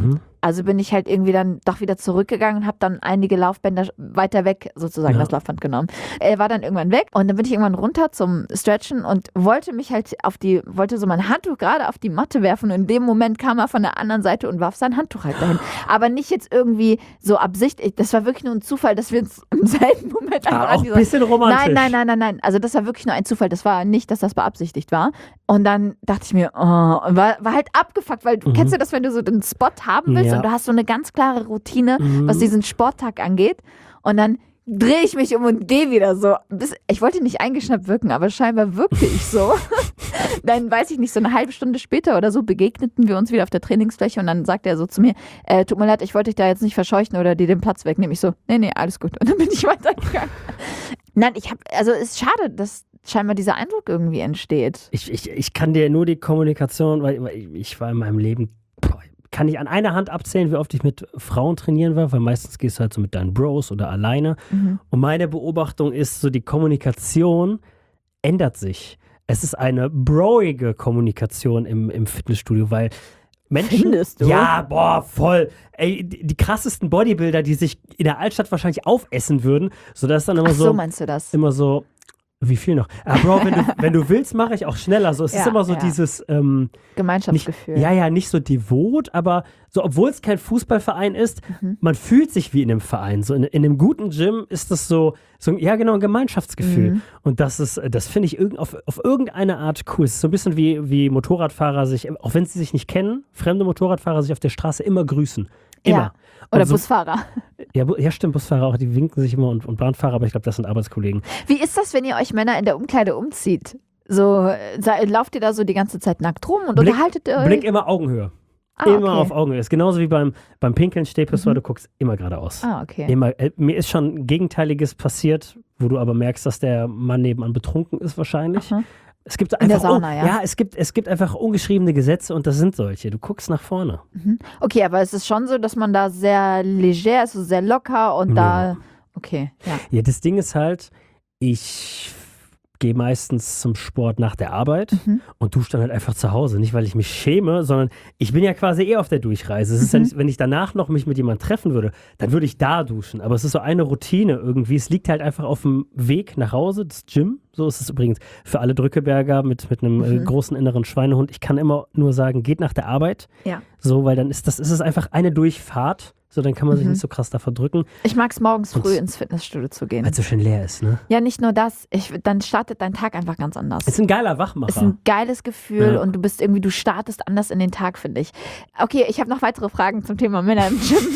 Also bin ich halt irgendwie dann doch wieder zurückgegangen und habe dann einige Laufbänder weiter weg sozusagen Ja. das Laufband genommen. Er war dann irgendwann weg und dann bin ich irgendwann runter zum Stretchen und wollte mich halt auf die, wollte so mein Handtuch gerade auf die Matte werfen und in dem Moment kam er von der anderen Seite und warf sein Handtuch halt dahin. Aber nicht jetzt irgendwie so absichtlich, das war wirklich nur ein Zufall, dass wir uns im selben Moment einfach Ah, an auch ein dieser- bisschen romantisch. Nein, nein, nein, nein, nein. Also das war wirklich nur ein Zufall. Das war nicht, dass das beabsichtigt war. Und dann dachte ich mir, oh, und war, war halt abgefuckt, weil du Mhm. kennst du das, wenn du so den Spot haben willst Ja. und du hast so eine ganz klare Routine, Mhm. was diesen Sporttag angeht. Und dann drehe ich mich um und gehe wieder so. Bis, ich wollte nicht eingeschnappt wirken, aber scheinbar wirkte ich so. Dann weiß ich nicht, so eine halbe Stunde später oder so begegneten wir uns wieder auf der Trainingsfläche und dann sagte er so zu mir, äh, tut mir leid, ich wollte dich da jetzt nicht verscheuchen oder dir den Platz wegnehmen. Ich so, nee, nee, alles gut. Und dann bin ich weitergegangen. Nein, ich habe, also es ist schade, dass scheinbar dieser Eindruck irgendwie entsteht. Ich, ich, ich kann dir nur die Kommunikation, weil, weil ich war in meinem Leben, boah, kann ich an einer Hand abzählen, wie oft ich mit Frauen trainieren war, weil meistens gehst du halt so mit deinen Bros oder alleine. Mhm. Und meine Beobachtung ist so, die Kommunikation ändert sich. Es ist eine broige Kommunikation im, im Fitnessstudio, weil Menschen. Findest du? Ja, boah, voll. Ey, die, die krassesten Bodybuilder, die sich in der Altstadt wahrscheinlich aufessen würden, sodass dann immer Ach so, so, meinst du das? immer so, wie viel noch? Ah, Bro, wenn du, wenn du willst, mache ich auch schneller. So, es ist Ja, immer so ja. dieses, ähm, nicht, Gemeinschaftsgefühl. ja, ja, nicht so devot, aber so, obwohl es kein Fußballverein ist, Mhm. man fühlt sich wie in einem Verein. So in, in einem guten Gym ist das so, so ein- ja genau, ein Gemeinschaftsgefühl. Mhm. Und das ist, das finde ich irgend, auf, auf irgendeine Art cool. Es ist so ein bisschen wie, wie Motorradfahrer sich, auch wenn sie sich nicht kennen, fremde Motorradfahrer sich auf der Straße immer grüßen. Immer. Ja. Oder Und so- Busfahrer. Ja, Bu- ja, stimmt, Busfahrer auch, die winken sich immer und, und Bahnfahrer, aber ich glaube, das sind Arbeitskollegen. Wie ist das, wenn ihr euch Männer in der Umkleide umzieht? So, äh, sa- lauft ihr da so die ganze Zeit nackt rum und Blick- unterhaltet ihr euch? Blick immer Augenhöhe. ah, Immer okay. auf Augenhöhe. Ist genauso wie beim, beim Pinkeln, Stehpistole, Mhm. du guckst immer geradeaus. Ah, okay. Immer, äh, mir ist schon Gegenteiliges passiert, wo du aber merkst, dass der Mann nebenan betrunken ist wahrscheinlich. Aha. Es gibt In der einfach, Sauna, oh, ja? ja, es gibt, es gibt einfach ungeschriebene Gesetze und das sind solche. Du guckst nach vorne. Mhm. Okay, aber es ist schon so, dass man da sehr leger ist, so sehr locker und da. Okay, ja. Ja, das Ding ist halt, ich gehe meistens zum Sport nach der Arbeit Mhm. und dusche dann halt einfach zu Hause. Nicht, weil ich mich schäme, sondern ich bin ja quasi eh auf der Durchreise. Es ist ja Mhm. nicht, wenn ich danach noch mich mit jemandem treffen würde, dann würde ich da duschen. Aber es ist so eine Routine irgendwie. Es liegt halt einfach auf dem Weg nach Hause, das Gym. So ist es übrigens für alle Drückeberger mit, mit einem äh, Mhm. großen inneren Schweinehund. Ich kann immer nur sagen, geht nach der Arbeit. Ja. So, weil dann ist das ist es einfach eine Durchfahrt. So, dann kann man sich Mhm. nicht so krass da verdrücken, Ich mag es morgens Und- früh ins Fitnessstudio zu gehen. weil es so schön leer ist, ne? Ja, nicht nur das. Ich, dann startet dein Tag einfach ganz anders. Ist ein geiler Ist Wachmacher. ein geiles Gefühl Ja. und du bist irgendwie, du startest anders in den Tag, finde ich. Okay, ich habe noch weitere Fragen zum Thema Männer im Gym.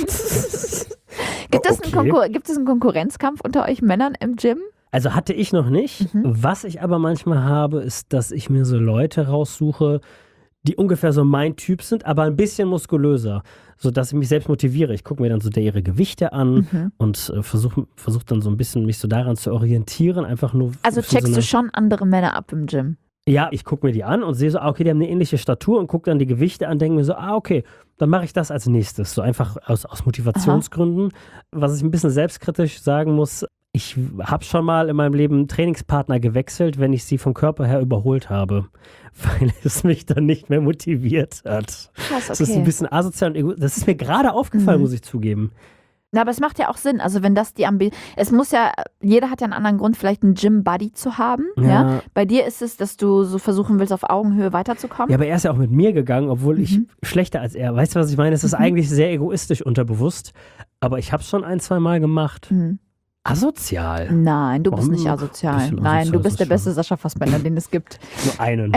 gibt, es einen Okay. Konkur gibt es einen Konkurrenzkampf unter euch Männern im Gym? Also hatte ich noch nicht. Mhm. Was ich aber manchmal habe, ist, dass ich mir so Leute raussuche, die ungefähr so mein Typ sind, aber ein bisschen muskulöser, sodass ich mich selbst motiviere. Ich gucke mir dann so der ihre Gewichte an Mhm. und äh, versuche versuch dann so ein bisschen mich so daran zu orientieren, einfach nur. Also für checkst so du eine, schon andere Männer ab im Gym? Ja, ich gucke mir die an und sehe so, ah, okay, die haben eine ähnliche Statur und gucke dann die Gewichte an, denke mir so, ah, okay, dann mache ich das als nächstes. So einfach aus, aus Motivationsgründen. Was ich ein bisschen selbstkritisch sagen muss, ich habe schon mal in meinem Leben Trainingspartner gewechselt, wenn ich sie vom Körper her überholt habe, weil es mich dann nicht mehr motiviert hat. Krass, Das ist ein okay. bisschen asozial und ego das ist mir gerade aufgefallen, Mhm. muss ich zugeben. Na, aber es macht ja auch Sinn. Also wenn das die Ambi es muss ja, jeder hat ja einen anderen Grund, vielleicht einen Gym-Buddy zu haben. Ja. Ja. Bei dir ist es, dass du so versuchen willst, auf Augenhöhe weiterzukommen. Ja, aber er ist ja auch mit mir gegangen, obwohl ich Mhm. schlechter als er. Weißt du, was ich meine? Es ist Mhm. eigentlich sehr egoistisch unterbewusst, aber ich habe es schon ein, zwei Mal gemacht. Mhm. Asozial. Nein, du bist Warum? nicht asozial. Bisschen Nein, asozial du ist bist der das beste schon. Sascha Fassbender, den es gibt. Nur einen.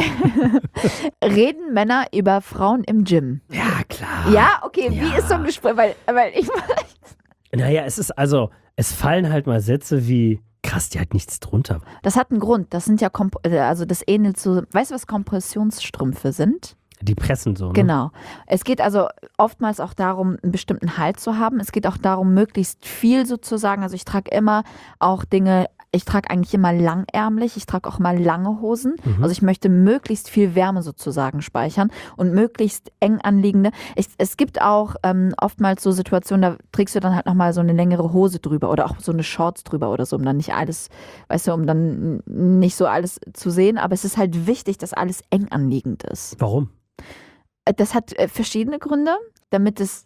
Reden Männer über Frauen im Gym? Ja, klar. Ja, okay, wie Ja. ist so ein Gespräch? Weil, weil ich Naja, es ist also, es fallen halt mal Sätze wie, krass, die hat nichts drunter. das hat einen Grund. Das sind ja, Komp äh, also das ähnelt so, weißt du, was Kompressionsstrümpfe sind? Die pressen so, ne? Genau. Es geht also oftmals auch darum, einen bestimmten Halt zu haben. Es geht auch darum, möglichst viel sozusagen. Also ich trage immer auch Dinge, ich trage eigentlich immer langärmlich, ich trage auch mal lange Hosen. Mhm. Also ich möchte möglichst viel Wärme sozusagen speichern und möglichst eng anliegende. Ich, es gibt auch ähm, oftmals so Situationen, da trägst du dann halt nochmal so eine längere Hose drüber oder auch so eine Shorts drüber oder so, um dann nicht alles, weißt du, um dann nicht so alles zu sehen. Aber es ist halt wichtig, dass alles eng anliegend ist. Warum? Das hat äh, verschiedene Gründe, damit es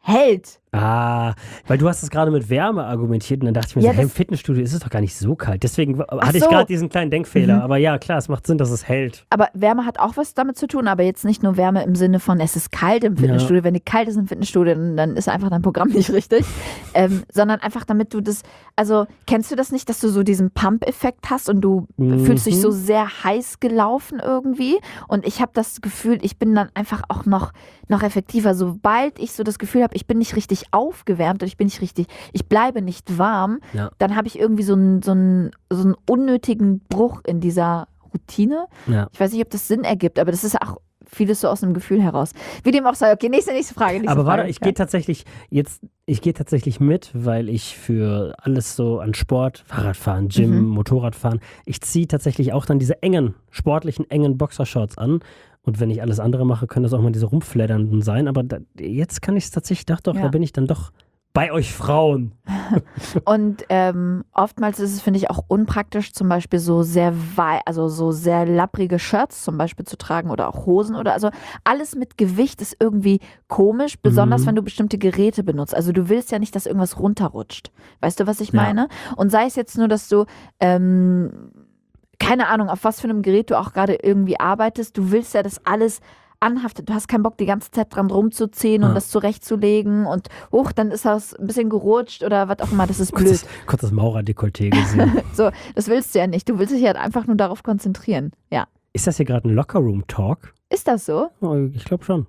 hält. Ah, weil du hast es gerade mit Wärme argumentiert und dann dachte ich mir Ja, so, hey, im das- Fitnessstudio ist es doch gar nicht so kalt. Deswegen Ach hatte ich so. gerade diesen kleinen Denkfehler. Mhm. Aber ja, klar, es macht Sinn, dass es hält. Aber Wärme hat auch was damit zu tun, aber jetzt nicht nur Wärme im Sinne von, es ist kalt im Fitnessstudio. Wenn dir kalt ist im Fitnessstudio, dann, dann ist einfach dein Programm nicht richtig. ähm, sondern einfach damit du das, also kennst du das nicht, dass du so diesen Pump-Effekt hast und du Mhm. fühlst dich so sehr heiß gelaufen irgendwie? Und ich habe das Gefühl, ich bin dann einfach auch noch, noch effektiver. Sobald ich so das Gefühl habe, ich bin nicht richtig aufgewärmt und ich bin nicht richtig, ich bleibe nicht warm, Ja. dann habe ich irgendwie so einen, so, einen, so einen unnötigen Bruch in dieser Routine. Ja. Ich weiß nicht, ob das Sinn ergibt, aber das ist auch vieles so aus dem Gefühl heraus. Wie dem auch sei. Okay, nächste, nächste Frage. Nächste Aber warte, Frage. ich Ja. gehe tatsächlich jetzt, ich gehe tatsächlich mit, weil ich für alles so an Sport, Fahrradfahren, Gym, Mhm. Motorradfahren, ich ziehe tatsächlich auch dann diese engen, sportlichen, engen Boxershorts an. Und wenn ich alles andere mache, können das auch mal diese rumfleddernden sein. Aber da, jetzt kann ich es tatsächlich, dachte doch, Ja. da bin ich dann doch bei euch Frauen. Und ähm, oftmals ist es, finde ich, auch unpraktisch, zum Beispiel so sehr wei also so sehr lapprige Shirts zum Beispiel zu tragen oder auch Hosen oder also alles mit Gewicht ist irgendwie komisch, besonders Mhm. wenn du bestimmte Geräte benutzt. Also du willst ja nicht, dass irgendwas runterrutscht. Weißt du, was ich Ja. meine? Und sei es jetzt nur, dass du ähm, keine Ahnung, auf was für einem Gerät du auch gerade irgendwie arbeitest, du willst ja, dass alles anhaftet. Du hast keinen Bock, die ganze Zeit dran rumzuziehen und Ja. das zurechtzulegen und hoch, dann ist das ein bisschen gerutscht oder was auch immer. Das ist blöd. Kurzes, kurzes Maurerdekolleté gesehen. So, das willst du ja nicht. Du willst dich halt einfach nur darauf konzentrieren. Ja. Ist das hier gerade ein Lockerroom-Talk? Ist das so? Oh, ich glaube schon.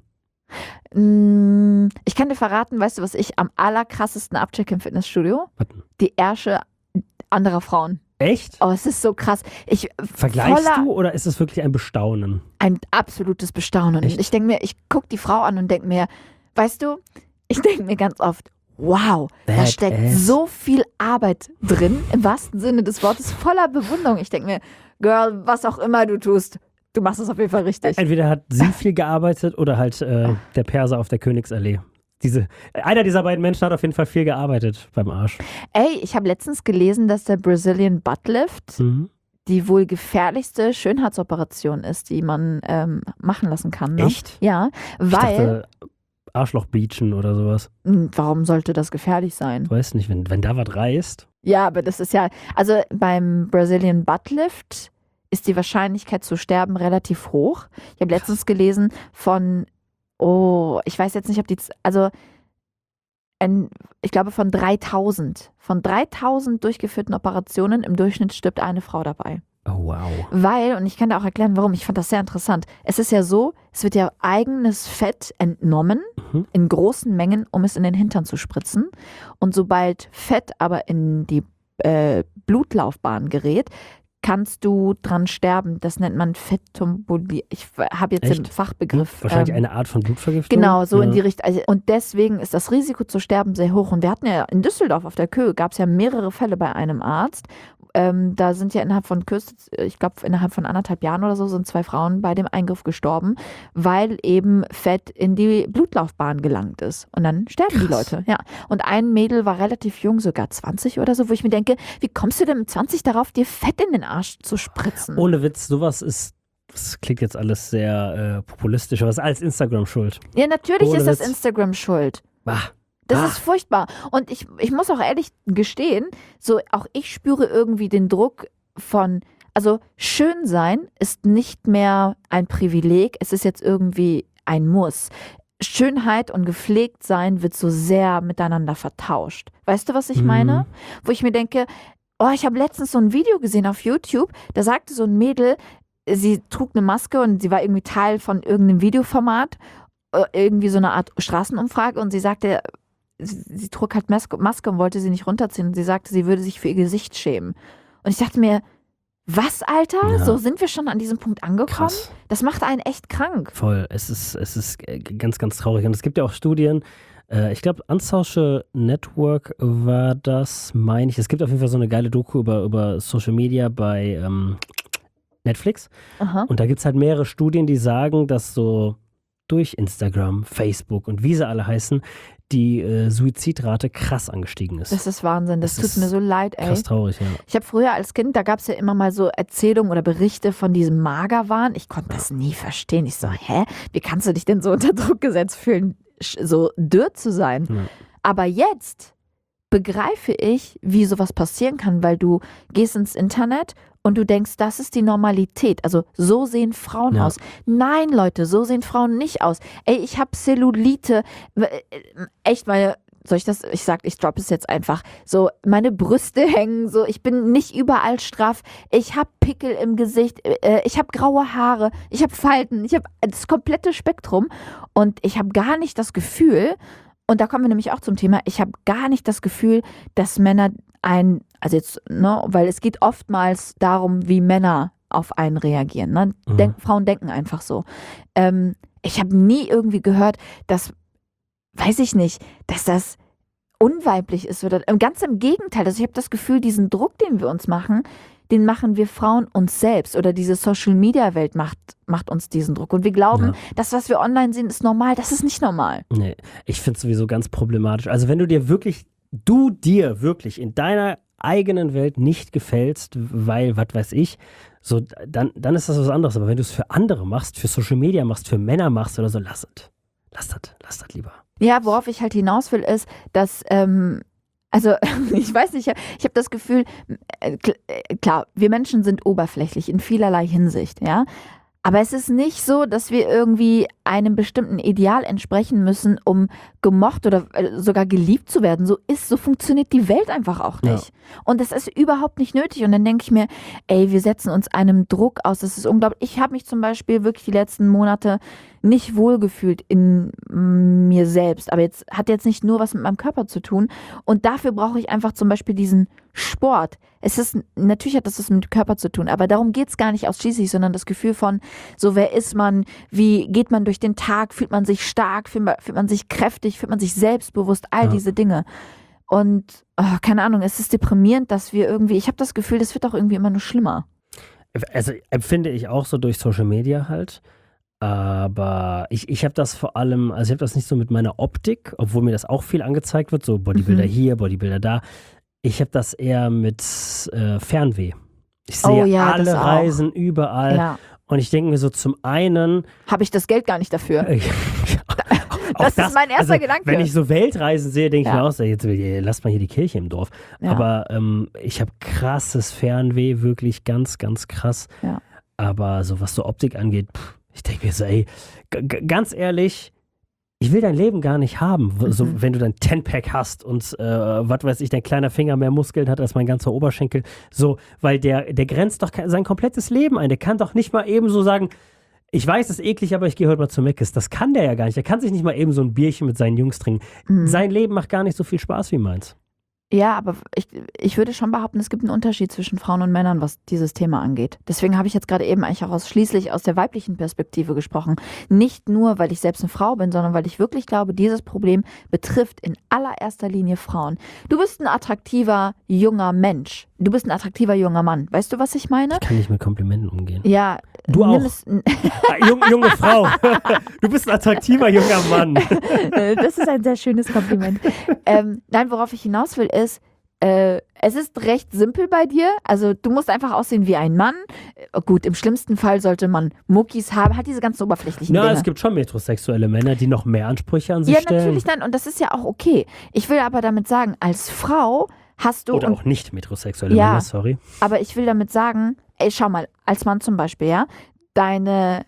Mm, Ich kann dir verraten, weißt du, was ich am allerkrassesten abchecke im Fitnessstudio? Warte. Die Ärsche anderer Frauen. Echt? Oh, es ist so krass. Ich Vergleichst voller- du oder ist es wirklich ein Bestaunen? ein absolutes Bestaunen. Echt? Ich denke mir, ich gucke die Frau an und denke mir, weißt du, ich denke mir ganz oft, wow, da That steckt ass. so viel Arbeit drin, im wahrsten Sinne des Wortes, voller Bewunderung. Ich denke mir, Girl, was auch immer du tust, du machst es auf jeden Fall richtig. Entweder hat sie viel gearbeitet oder halt äh, der Perser auf der Königsallee. Diese, einer dieser beiden Menschen hat auf jeden Fall viel gearbeitet beim Arsch. Ey, ich habe letztens gelesen, dass der Brazilian Butt Lift Mhm. die wohl gefährlichste Schönheitsoperation ist, die man ähm, machen lassen kann. Ne? Echt? Ja, Ich weil, dachte, Arschloch bleachen oder sowas. Hm, warum sollte das gefährlich sein? Ich weiß nicht, wenn, wenn da was reißt. Ja, aber das ist ja, also beim Brazilian Butt Lift ist die Wahrscheinlichkeit zu sterben relativ hoch. Ich habe letztens gelesen von, oh, ich weiß jetzt nicht, ob die, Z- also ein, ich glaube von dreitausend, von dreitausend durchgeführten Operationen im Durchschnitt stirbt eine Frau dabei. Oh, wow. Weil, und ich kann dir auch erklären, warum, ich fand das sehr interessant. Es ist ja so, es wird ja eigenes Fett entnommen Mhm. in großen Mengen, um es in den Hintern zu spritzen. Und sobald Fett aber in die äh, Blutlaufbahn gerät, kannst du dran sterben. Das nennt man Fettombolie. Ich habe jetzt den Echt? Fachbegriff. Wahrscheinlich ähm, eine Art von Blutvergiftung. Genau, so in Ja. die Richtung. Also, und deswegen ist das Risiko zu sterben sehr hoch. Und wir hatten ja in Düsseldorf auf der Köhe, gab es ja mehrere Fälle bei einem Arzt. Ähm, da sind ja innerhalb von Kürze, ich glaube innerhalb von anderthalb Jahren oder so, sind zwei Frauen bei dem Eingriff gestorben, weil eben Fett in die Blutlaufbahn gelangt ist. Und dann sterben die Krass. Leute. Ja. Und ein Mädel war relativ jung, sogar zwanzig oder so, wo ich mir denke, wie kommst du denn mit zwanzig darauf, dir Fett in den Arsch zu spritzen? Ohne Witz, sowas ist, das klingt jetzt alles sehr äh, populistisch, aber es ist alles Instagram schuld. Ja, natürlich Ohne ist das Witz. Instagram schuld. Ah, Das Ah. ist furchtbar. Und ich, ich muss auch ehrlich gestehen, so auch ich spüre irgendwie den Druck von, also schön sein ist nicht mehr ein Privileg, es ist jetzt irgendwie ein Muss. Schönheit und gepflegt sein wird so sehr miteinander vertauscht. Weißt du, was ich Mhm. meine? Wo ich mir denke, oh, ich habe letztens so ein Video gesehen auf YouTube, da sagte so ein Mädel, sie trug eine Maske und sie war irgendwie Teil von irgendeinem Videoformat, äh, irgendwie so eine Art Straßenumfrage und sie sagte, sie, sie trug halt Maske, Maske und wollte sie nicht runterziehen und sie sagte, sie würde sich für ihr Gesicht schämen. Und ich dachte mir, was, Alter? Ja. So sind wir schon an diesem Punkt angekommen? krass. Das macht einen echt krank. Voll. Es ist, es ist äh, ganz, ganz traurig. Und es gibt ja auch Studien, äh, ich glaube, Unsocial Network war das, meine ich. Es gibt auf jeden Fall so eine geile Doku über, über Social Media bei ähm, Netflix. Aha. Und da gibt es halt mehrere Studien, die sagen, dass so durch Instagram, Facebook und wie sie alle heißen, die äh, Suizidrate krass angestiegen ist. Das ist Wahnsinn. Das, Das tut ist mir so leid, ey. krass traurig, ja. Ich habe früher als Kind, da gab es ja immer mal so Erzählungen oder Berichte von diesem Magerwahn. Ich konnte das nie verstehen. Ich so, hä? Wie kannst du dich denn so unter Druck gesetzt fühlen, sch- so dürr zu sein. Ja. Aber jetzt begreife ich, wie sowas passieren kann, weil du gehst ins Internet und du denkst, das ist die Normalität. Also so sehen Frauen Ja. aus. Nein, Leute, so sehen Frauen nicht aus. Ey, ich habe Zellulite. Echt, meine, soll ich das, ich sag, ich droppe es jetzt einfach. So, meine Brüste hängen so, ich bin nicht überall straff. Ich habe Pickel im Gesicht, äh, ich habe graue Haare, ich habe Falten, ich habe das komplette Spektrum. Und ich habe gar nicht das Gefühl, und da kommen wir nämlich auch zum Thema, ich habe gar nicht das Gefühl, dass Männer ein, also jetzt, ne, weil es geht oftmals darum, wie Männer auf einen reagieren. Ne? Mhm. Denk, Frauen denken einfach so. Ähm, ich habe nie irgendwie gehört, dass, weiß ich nicht, dass das unweiblich ist oder ganz im Gegenteil. Also ich habe das Gefühl, diesen Druck, den wir uns machen, den machen wir Frauen uns selbst oder diese Social-Media-Welt macht, macht uns diesen Druck. Und wir glauben, Ja. das, was wir online sehen, ist normal. Das ist nicht normal. Nee, ich finde es sowieso ganz problematisch. Also wenn du dir wirklich, du dir wirklich in deiner eigenen Welt nicht gefällst, weil, was weiß ich, so, dann, dann ist das was anderes. Aber wenn du es für andere machst, für Social Media machst, für Männer machst oder so, lass es. Lass das, lass das lieber. Ja, worauf ich halt hinaus will, ist, dass, ähm, also ich weiß nicht, ich habe das Gefühl, äh, kl- äh, klar, wir Menschen sind oberflächlich in vielerlei Hinsicht, ja. Aber es ist nicht so, dass wir irgendwie einem bestimmten Ideal entsprechen müssen, um gemocht oder äh, sogar geliebt zu werden. So ist, so funktioniert die Welt einfach auch nicht. Und das ist überhaupt nicht nötig. Und dann denke ich mir, ey, wir setzen uns einem Druck aus. Das ist unglaublich. Ich habe mich zum Beispiel wirklich die letzten Monate nicht wohlgefühlt in mm, mir selbst. Aber jetzt hat jetzt nicht nur was mit meinem Körper zu tun. Und dafür brauche ich einfach zum Beispiel diesen Sport. Es ist, natürlich hat das was mit dem Körper zu tun, aber darum geht es gar nicht ausschließlich, sondern das Gefühl von, so wer ist man, wie geht man durch den Tag, fühlt man sich stark, fühlt man, fühlt man sich kräftig, fühlt man sich selbstbewusst, all Ja. diese Dinge. Und oh, keine Ahnung, es ist deprimierend, dass wir irgendwie, ich habe das Gefühl, das wird auch irgendwie immer nur schlimmer. Also empfinde ich auch so durch Social Media halt. Aber ich, ich habe das vor allem, also ich habe das nicht so mit meiner Optik, obwohl mir das auch viel angezeigt wird, so Bodybuilder Mhm. hier, Bodybuilder da. Ich habe das eher mit äh, Fernweh. Ich sehe Oh ja, alle das auch. Reisen überall Ja. und ich denke mir so zum einen, Habe ich das Geld gar nicht dafür. auch Das ist mein erster also, Gedanke. Wenn ich so Weltreisen sehe, denke ich Ja. mir auch, so, jetzt äh, lasst mal hier die Kirche im Dorf. Ja. Aber ähm, ich habe krasses Fernweh, wirklich ganz, ganz krass. Ja. Aber so was so Optik angeht, pff, ich denke mir so, ey, g- g- ganz ehrlich, ich will dein Leben gar nicht haben. W- So, Mhm. wenn du dein Ten-Pack hast und äh, was weiß ich, dein kleiner Finger mehr Muskeln hat als mein ganzer Oberschenkel. So, weil der, der grenzt doch ke- sein komplettes Leben ein. Der kann doch nicht mal eben so sagen, ich weiß, es ist eklig, aber ich gehe heute mal zu Meckes. Das kann der ja gar nicht. Der kann sich nicht mal eben so ein Bierchen mit seinen Jungs trinken. Mhm. Sein Leben macht gar nicht so viel Spaß wie meins. Ja, aber ich, ich würde schon behaupten, es gibt einen Unterschied zwischen Frauen und Männern, was dieses Thema angeht. Deswegen habe ich jetzt gerade eben eigentlich auch ausschließlich aus der weiblichen Perspektive gesprochen. Nicht nur, weil ich selbst eine Frau bin, sondern weil ich wirklich glaube, dieses Problem betrifft in allererster Linie Frauen. Du bist ein attraktiver junger Mensch. Du bist ein attraktiver junger Mann. Weißt du, was ich meine? Ich kann nicht mit Komplimenten umgehen. Ja. Du nimm auch. Es, Ah, jung, junge Frau. Du bist ein attraktiver junger Mann. das ist ein sehr schönes Kompliment. Ähm, nein, worauf ich hinaus will, ist, äh, es ist recht simpel bei dir. Also du musst einfach aussehen wie ein Mann. Äh, Gut, im schlimmsten Fall sollte man Muckis haben, halt diese ganzen oberflächlichen Na, Dinge. es gibt schon metrosexuelle Männer, die noch mehr Ansprüche an sich Ja, stellen. natürlich, nein, und das ist ja auch okay. Ich will aber damit sagen, als Frau hast du, Oder und, auch nicht metrosexuelle Ja. Männer, sorry. aber ich will damit sagen, ey, schau mal, als Mann zum Beispiel, ja, deine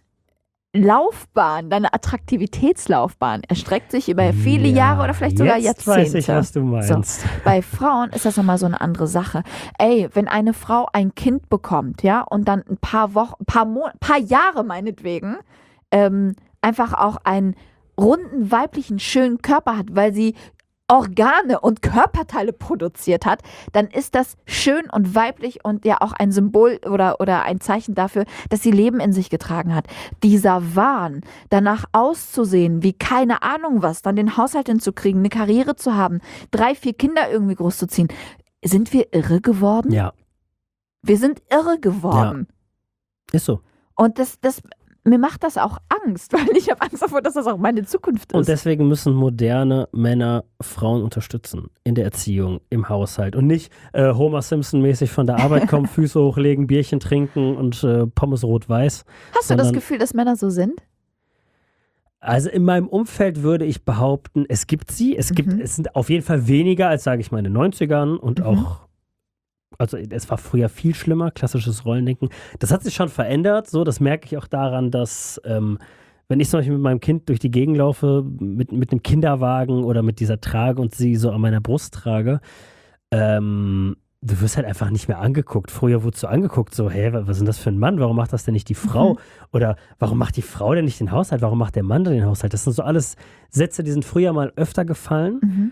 Laufbahn, deine Attraktivitätslaufbahn erstreckt sich über viele Ja, Jahre oder vielleicht sogar jetzt Jahrzehnte. weiß ich, was du meinst. Bei Frauen ist das nochmal so eine andere Sache. Ey, wenn eine Frau ein Kind bekommt, ja, und dann ein paar Wochen, paar Mon paar Jahre meinetwegen, ähm, einfach auch einen runden, weiblichen, schönen Körper hat, weil sie Organe und Körperteile produziert hat, dann ist das schön und weiblich und ja auch ein Symbol oder, oder ein Zeichen dafür, dass sie Leben in sich getragen hat. Dieser Wahn, danach auszusehen, wie keine Ahnung was, dann den Haushalt hinzukriegen, eine Karriere zu haben, drei, vier Kinder irgendwie großzuziehen. Sind wir irre geworden? Ja, Wir sind irre geworden. ist so. Und das, das, mir macht das auch Angst, weil ich habe Angst davor, dass das auch meine Zukunft ist. Und deswegen müssen moderne Männer Frauen unterstützen. In der Erziehung, im Haushalt. Und nicht äh, Homer Simpson-mäßig von der Arbeit kommen, Füße hochlegen, Bierchen trinken und äh, Pommes rot-weiß. Hast du das sondern- Gefühl, dass Männer so sind? Also in meinem Umfeld würde ich behaupten, es gibt sie. Es gibt, Mhm. es sind auf jeden Fall weniger als, sage ich mal, in den neunzigern und Mhm. auch, also es war früher viel schlimmer, klassisches Rollendenken. Das hat sich schon verändert, so, das merke ich auch daran, dass, ähm, wenn ich zum Beispiel mit meinem Kind durch die Gegend laufe, mit, mit einem Kinderwagen oder mit dieser Trage und sie so an meiner Brust trage, ähm, du wirst halt einfach nicht mehr angeguckt. Früher wurdest du angeguckt, so, hä, wa- was ist denn das für ein Mann? Warum macht das denn nicht die Frau? Mhm. Oder warum macht die Frau denn nicht den Haushalt? Warum macht der Mann denn den Haushalt? Das sind so alles Sätze, die sind früher mal öfter gefallen, Mhm.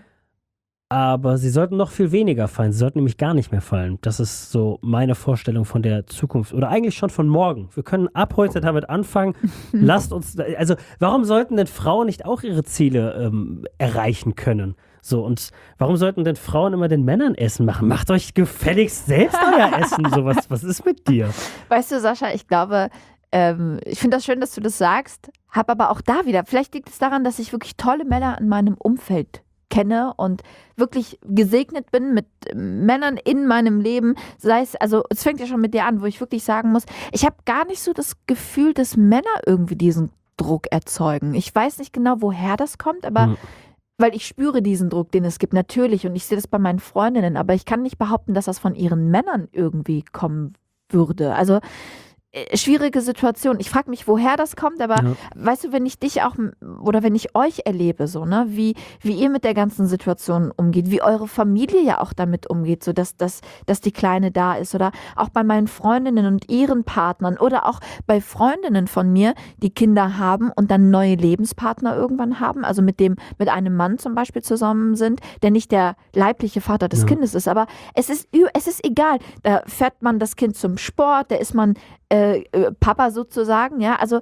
aber sie sollten noch viel weniger fallen. Sie sollten nämlich gar nicht mehr fallen. Das ist so meine Vorstellung von der Zukunft oder eigentlich schon von morgen. Wir können ab heute damit anfangen. Lasst uns, also warum sollten denn Frauen nicht auch ihre Ziele ähm, erreichen können? So, und warum sollten denn Frauen immer den Männern Essen machen? Macht euch gefälligst selbst euer Essen. So, was, was ist mit dir? Weißt du, Sascha, ich glaube, ähm, ich finde das schön, dass du das sagst, habe aber auch da wieder, vielleicht liegt es daran, dass ich wirklich tolle Männer in meinem Umfeld kenne und wirklich gesegnet bin mit Männern in meinem Leben, sei es, also es fängt ja schon mit dir an, wo ich wirklich sagen muss, ich habe gar nicht so das Gefühl, dass Männer irgendwie diesen Druck erzeugen. Ich weiß nicht genau, woher das kommt, aber Hm. weil ich spüre diesen Druck, den es gibt, natürlich. Und ich sehe das bei meinen Freundinnen. Aber ich kann nicht behaupten, dass das von ihren Männern irgendwie kommen würde. Also äh, schwierige Situation. Ich frage mich, woher das kommt. Aber Ja. weißt du, wenn ich dich auch m- oder wenn ich euch erlebe, so, ne, wie, wie ihr mit der ganzen Situation umgeht, wie eure Familie ja auch damit umgeht, so dass, dass, dass die Kleine da ist. Oder auch bei meinen Freundinnen und ihren Partnern oder auch bei Freundinnen von mir, die Kinder haben und dann neue Lebenspartner irgendwann haben, also mit dem, mit einem Mann zum Beispiel zusammen sind, der nicht der leibliche Vater des Ja. Kindes ist. Aber es ist, ü- es ist egal. Da fährt man das Kind zum Sport, da ist man äh, äh, Papa sozusagen, ja. Also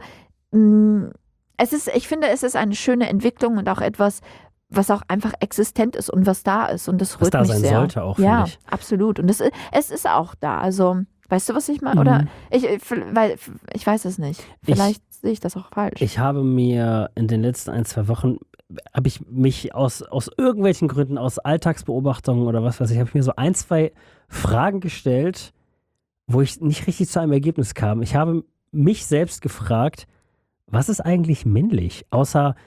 mh, es ist, ich finde, es ist eine schöne Entwicklung und auch etwas, was auch einfach existent ist und was da ist. Und das Was rührt da mich sein sehr. sollte auch, Ja, finde ich. absolut. Und es, i- es ist auch da. Also, weißt du, was ich meine? Oder Mhm. ich, ich, weil, ich weiß es nicht. Vielleicht sehe ich das auch falsch. Ich habe mir in den letzten ein, zwei Wochen, habe ich mich aus, aus irgendwelchen Gründen, aus Alltagsbeobachtungen oder was weiß ich, habe ich mir so ein, zwei Fragen gestellt, wo ich nicht richtig zu einem Ergebnis kam. Ich habe mich selbst gefragt, was ist eigentlich männlich? Außer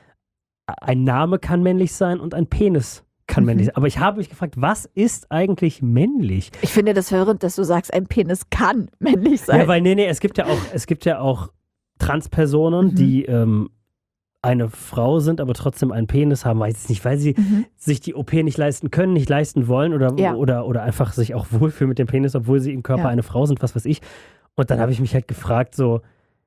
ein Name kann männlich sein und ein Penis kann Mhm. männlich sein. Aber ich habe mich gefragt, was ist eigentlich männlich? Ich finde das verwirrend, dass du sagst, ein Penis kann männlich sein. Ja, weil, nee, nee, es gibt ja auch, es gibt ja auch Transpersonen, Mhm. die ähm, eine Frau sind, aber trotzdem einen Penis haben, weiß ich nicht, weil sie Mhm. sich die O P nicht leisten können, nicht leisten wollen oder, Ja. oder, oder einfach sich auch wohlfühlen mit dem Penis, obwohl sie im Körper Ja. eine Frau sind, was weiß ich. Und dann habe ich mich halt gefragt, so,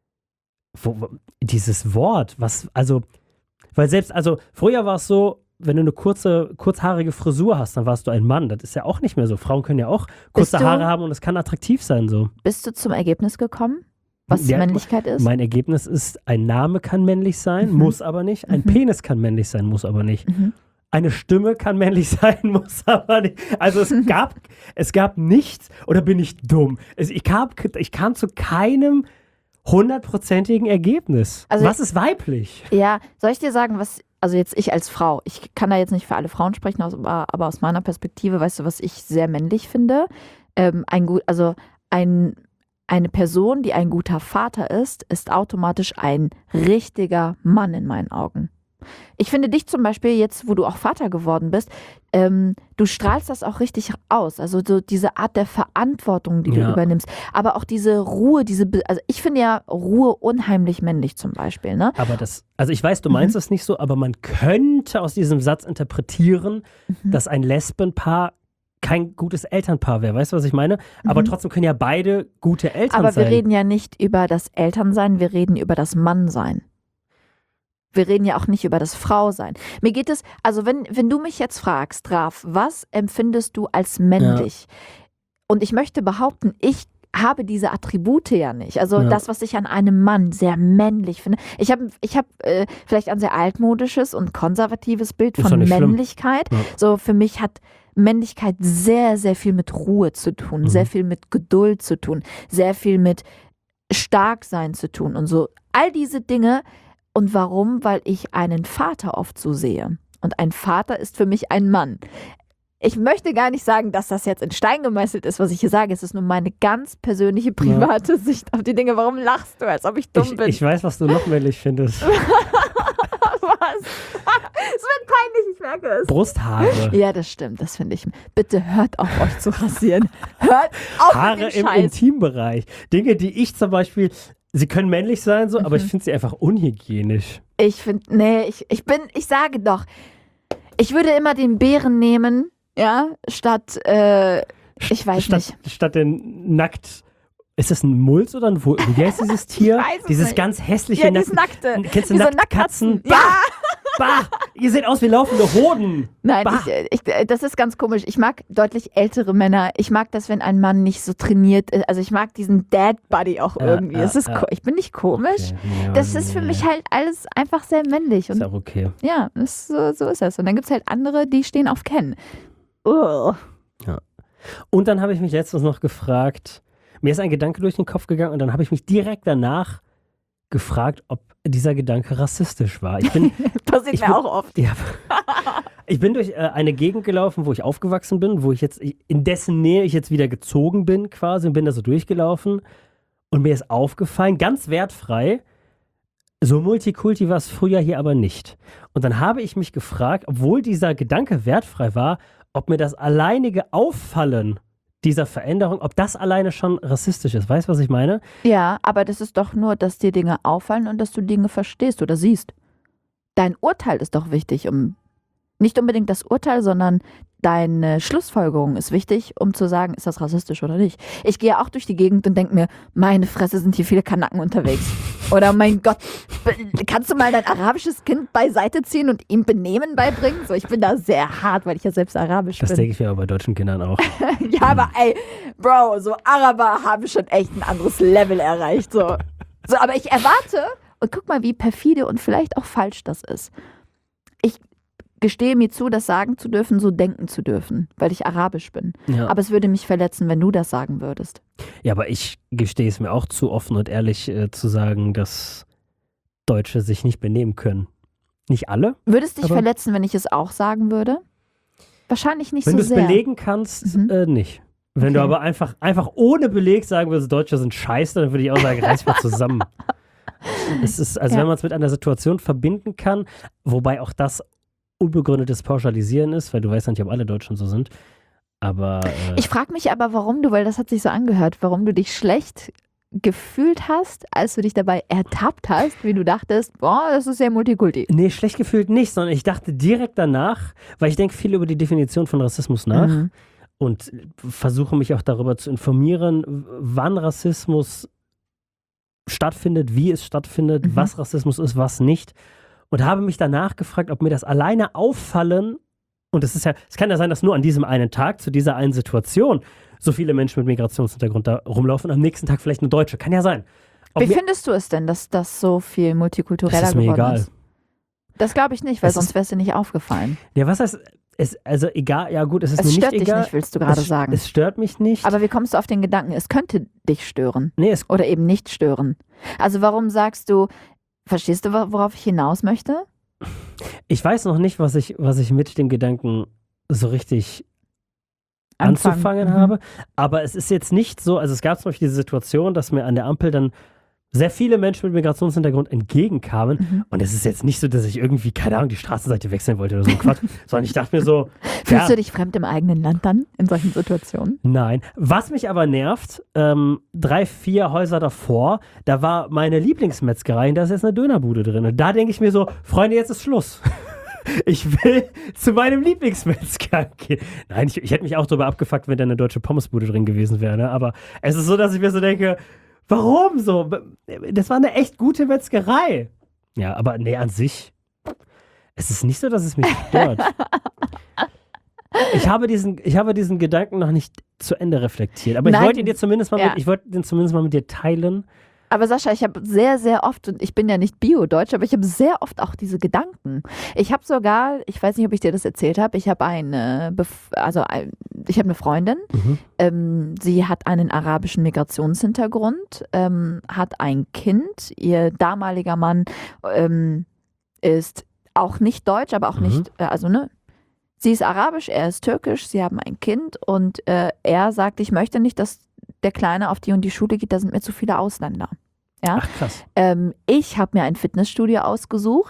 wo, wo, dieses Wort, was, also, weil selbst, also früher war es so, wenn du eine kurze, kurzhaarige Frisur hast, dann warst du ein Mann. Das ist ja auch nicht mehr so. Frauen können ja auch kurze du- Haare haben und es kann attraktiv sein, so. Bist du zum Ergebnis gekommen, was Ja, Männlichkeit ist? Mein Ergebnis ist, ein Name kann männlich sein, Mhm. muss aber nicht. Ein Mhm. Penis kann männlich sein, muss aber nicht. Mhm. Eine Stimme kann männlich sein, muss aber nicht. Also es gab, es gab nichts, oder bin ich dumm? Es, ich, kam, ich kam zu keinem hundertprozentigen Ergebnis. Also Was ist weiblich? Ja, soll ich dir sagen, was, also jetzt ich als Frau, ich kann da jetzt nicht für alle Frauen sprechen, aus- aber aber aus meiner Perspektive, weißt du, was ich sehr männlich finde? Ähm, ein gut, also ein, eine Person, die ein guter Vater ist, ist automatisch ein richtiger Mann in meinen Augen. Ich finde dich zum Beispiel jetzt, wo du auch Vater geworden bist, ähm, du strahlst das auch richtig aus. Also so diese Art der Verantwortung, die du Ja. übernimmst. Aber auch diese Ruhe, diese, Be- also ich finde ja Ruhe unheimlich männlich zum Beispiel, ne? Aber das, also ich weiß, du meinst Mhm. es nicht so, aber man könnte aus diesem Satz interpretieren, Mhm. dass ein Lesbenpaar kein gutes Elternpaar wäre. Weißt du, was ich meine? Aber Mhm. trotzdem können ja beide gute Eltern Aber sein. wir reden ja nicht über das Elternsein, wir reden über das Mannsein. Wir reden ja auch nicht über das Frausein. Mir geht es, also wenn, wenn du mich jetzt fragst, Raf, was empfindest du als männlich? Und ich möchte behaupten, ich habe diese Attribute ja nicht. Also Ja. das, was ich an einem Mann sehr männlich finde. Ich habe ich hab, äh, vielleicht ein sehr altmodisches und konservatives Bild Ist doch von nicht schlimm. Männlichkeit. Ja. So für mich hat Männlichkeit sehr, sehr viel mit Ruhe zu tun, Mhm. sehr viel mit Geduld zu tun, sehr viel mit stark sein zu tun und so. All diese Dinge. Und warum? Weil ich einen Vater oft so sehe. Und ein Vater ist für mich ein Mann. Ich möchte gar nicht sagen, dass das jetzt in Stein gemeißelt ist, was ich hier sage. Es ist nur meine ganz persönliche, private Sicht auf die Dinge. Warum lachst du, als ob ich dumm Ich, bin? ich weiß, was du noch männlich findest. was? Es wird peinlich, ich merke es. Brusthaare. Ja, das stimmt, das finde ich. Bitte hört auf, euch zu rasieren. Hört auf Haare mit dem im Scheiß. Intimbereich. Dinge, die ich zum Beispiel, sie können männlich sein, so, Mhm. aber ich finde sie einfach unhygienisch. Ich finde, nee, ich, ich bin, ich sage doch, ich würde immer den Bären nehmen, ja, statt, äh, ich weiß statt, nicht. Statt den nackt. Ist das ein Mulz oder ein Wurm? Wie heißt dieses Tier? Ich weiß es dieses nicht. ganz hässliche Ja, Nackt- dieses Nackte. Kennst du Diese Nacktkatzen? Nacktkatzen. Ja. Bah! Ihr seht aus wie laufende Hoden. Nein, Bah. ich, ich, das ist ganz komisch. Ich mag deutlich ältere Männer. Ich mag das, wenn ein Mann nicht so trainiert ist. Also ich mag diesen Dad-Buddy auch Ja, irgendwie. ja, das ist ja. ko- Ich bin nicht komisch. Okay, ja, Das ist für nee. mich halt alles einfach sehr männlich. Ist Und auch okay. ja, das, so, so ist das. Und dann gibt es halt andere, die stehen auf Ken. Ugh. Und dann habe ich mich letztens noch gefragt, mir ist ein Gedanke durch den Kopf gegangen und dann habe ich mich direkt danach gefragt, ob dieser Gedanke rassistisch war. Ich bin, Passiert Ich mir bin- auch oft. ja, ich bin durch äh, eine Gegend gelaufen, wo ich aufgewachsen bin, wo ich jetzt, in dessen Nähe ich jetzt wieder gezogen bin quasi und bin da so durchgelaufen und mir ist aufgefallen, ganz wertfrei, so Multikulti war es früher hier aber nicht. Und dann habe ich mich gefragt, obwohl dieser Gedanke wertfrei war, ob mir das alleinige Auffallen dieser Veränderung, ob das alleine schon rassistisch ist. Weißt du, was ich meine? Ja, aber das ist doch nur, dass dir Dinge auffallen und dass du Dinge verstehst oder siehst. Dein Urteil ist doch wichtig, um nicht unbedingt das Urteil, sondern deine Schlussfolgerung ist wichtig, um zu sagen, ist das rassistisch oder nicht. Ich gehe auch durch die Gegend und denke mir, meine Fresse, sind hier viele Kanaken unterwegs. Oder mein Gott, be- kannst du mal dein arabisches Kind beiseite ziehen und ihm Benehmen beibringen? So, ich bin da sehr hart, weil ich ja selbst arabisch Das bin. denke ich mir aber bei deutschen Kindern auch. Ja, aber ey, Bro, so Araber haben schon echt ein anderes Level erreicht. So. So, aber ich erwarte, und guck mal, wie perfide und vielleicht auch falsch das ist. Ich gestehe mir zu, das sagen zu dürfen, so denken zu dürfen, weil ich arabisch bin. Ja. Aber es würde mich verletzen, wenn du das sagen würdest. Ja, aber ich gestehe es mir auch zu, offen und ehrlich äh, zu sagen, dass Deutsche sich nicht benehmen können. Nicht alle. Würde es dich Aber- verletzen, wenn ich es auch sagen würde? Wahrscheinlich nicht Wenn du so es sehr. belegen kannst, Mhm. äh, nicht. Wenn du Okay. aber einfach, einfach ohne Beleg sagen würdest, Deutsche sind scheiße, dann würde ich auch sagen, reiß mal zusammen. Es ist, also Ja. wenn man es mit einer Situation verbinden kann, wobei auch das unbegründetes Pauschalisieren ist, weil du weißt ja nicht, ob alle Deutschen so sind. Aber äh, Ich frage mich aber, warum du, weil das hat sich so angehört, warum du dich schlecht gefühlt hast, als du dich dabei ertappt hast, wie du dachtest, boah, das ist ja Multikulti. nee, schlecht gefühlt nicht, sondern ich dachte direkt danach, weil ich denke viel über die Definition von Rassismus nach. Mhm. Und versuche mich auch darüber zu informieren, wann Rassismus stattfindet, wie es stattfindet, Mhm. was Rassismus ist, was nicht. Und habe mich danach gefragt, ob mir das alleine auffallen, und es ist ja, es kann ja sein, dass nur an diesem einen Tag, zu dieser einen Situation, so viele Menschen mit Migrationshintergrund da rumlaufen und am nächsten Tag vielleicht eine Deutsche. Kann ja sein. Ob Wie mir, findest du es denn, dass das so viel multikultureller das ist mir geworden egal. ist? Das glaube ich nicht, weil Es ist- sonst wäre es dir nicht aufgefallen. Ja, was heißt, es, also egal, ja gut, es ist Es mir stört nicht dich egal. nicht, willst du gerade es, sagen. Es stört mich nicht. Aber wie kommst du auf den Gedanken, es könnte dich stören nee, es oder eben nicht stören? Also warum sagst du, verstehst du, worauf ich hinaus möchte? Ich weiß noch nicht, was ich, was ich mit dem Gedanken so richtig Anfangen. anzufangen Mhm. habe. Aber es ist jetzt nicht so, also es gab zum Beispiel diese Situation, dass mir an der Ampel dann sehr viele Menschen mit Migrationshintergrund entgegenkamen. Mhm. Und es ist jetzt nicht so, dass ich irgendwie, keine Ahnung, die Straßenseite wechseln wollte oder so ein Quatsch, sondern ich dachte mir so, Fühlst ja, du dich fremd im eigenen Land dann in solchen Situationen? nein. Was mich aber nervt, ähm, drei, vier Häuser davor, da war meine Lieblingsmetzgerei und da ist jetzt eine Dönerbude drin. Und da denke ich mir so, Freunde, jetzt ist Schluss. Ich will zu meinem Lieblingsmetzger gehen. Nein, ich, ich hätte mich auch darüber abgefuckt, wenn da eine deutsche Pommesbude drin gewesen wäre. Ne? Aber es ist so, dass ich mir so denke, warum so? Das war eine echt gute Metzgerei. Ja, aber nee, an sich, es ist nicht so, dass es mich stört. Ich habe diesen, ich habe diesen Gedanken noch nicht zu Ende reflektiert. Aber Nein. ich wollte ihn dir zumindest mal, Ja. mit, ich wollte den zumindest mal mit dir teilen. Aber Sascha, ich habe sehr, sehr oft, und ich bin ja nicht Bio-Deutsch, aber ich habe sehr oft auch diese Gedanken. Ich habe sogar, ich weiß nicht, ob ich dir das erzählt habe, ich habe eine, Bef- also ein- ich habe eine Freundin, Mhm. ähm, sie hat einen arabischen Migrationshintergrund, ähm, hat ein Kind, ihr damaliger Mann ähm, ist auch nicht deutsch, aber auch Mhm. nicht, äh, also ne, sie ist arabisch, er ist türkisch, sie haben ein Kind und äh, er sagt, ich möchte nicht, dass der Kleine auf die und die Schule geht, da sind mir zu viele Ausländer. Ja? Ach krass. Ähm, ich habe mir ein Fitnessstudio ausgesucht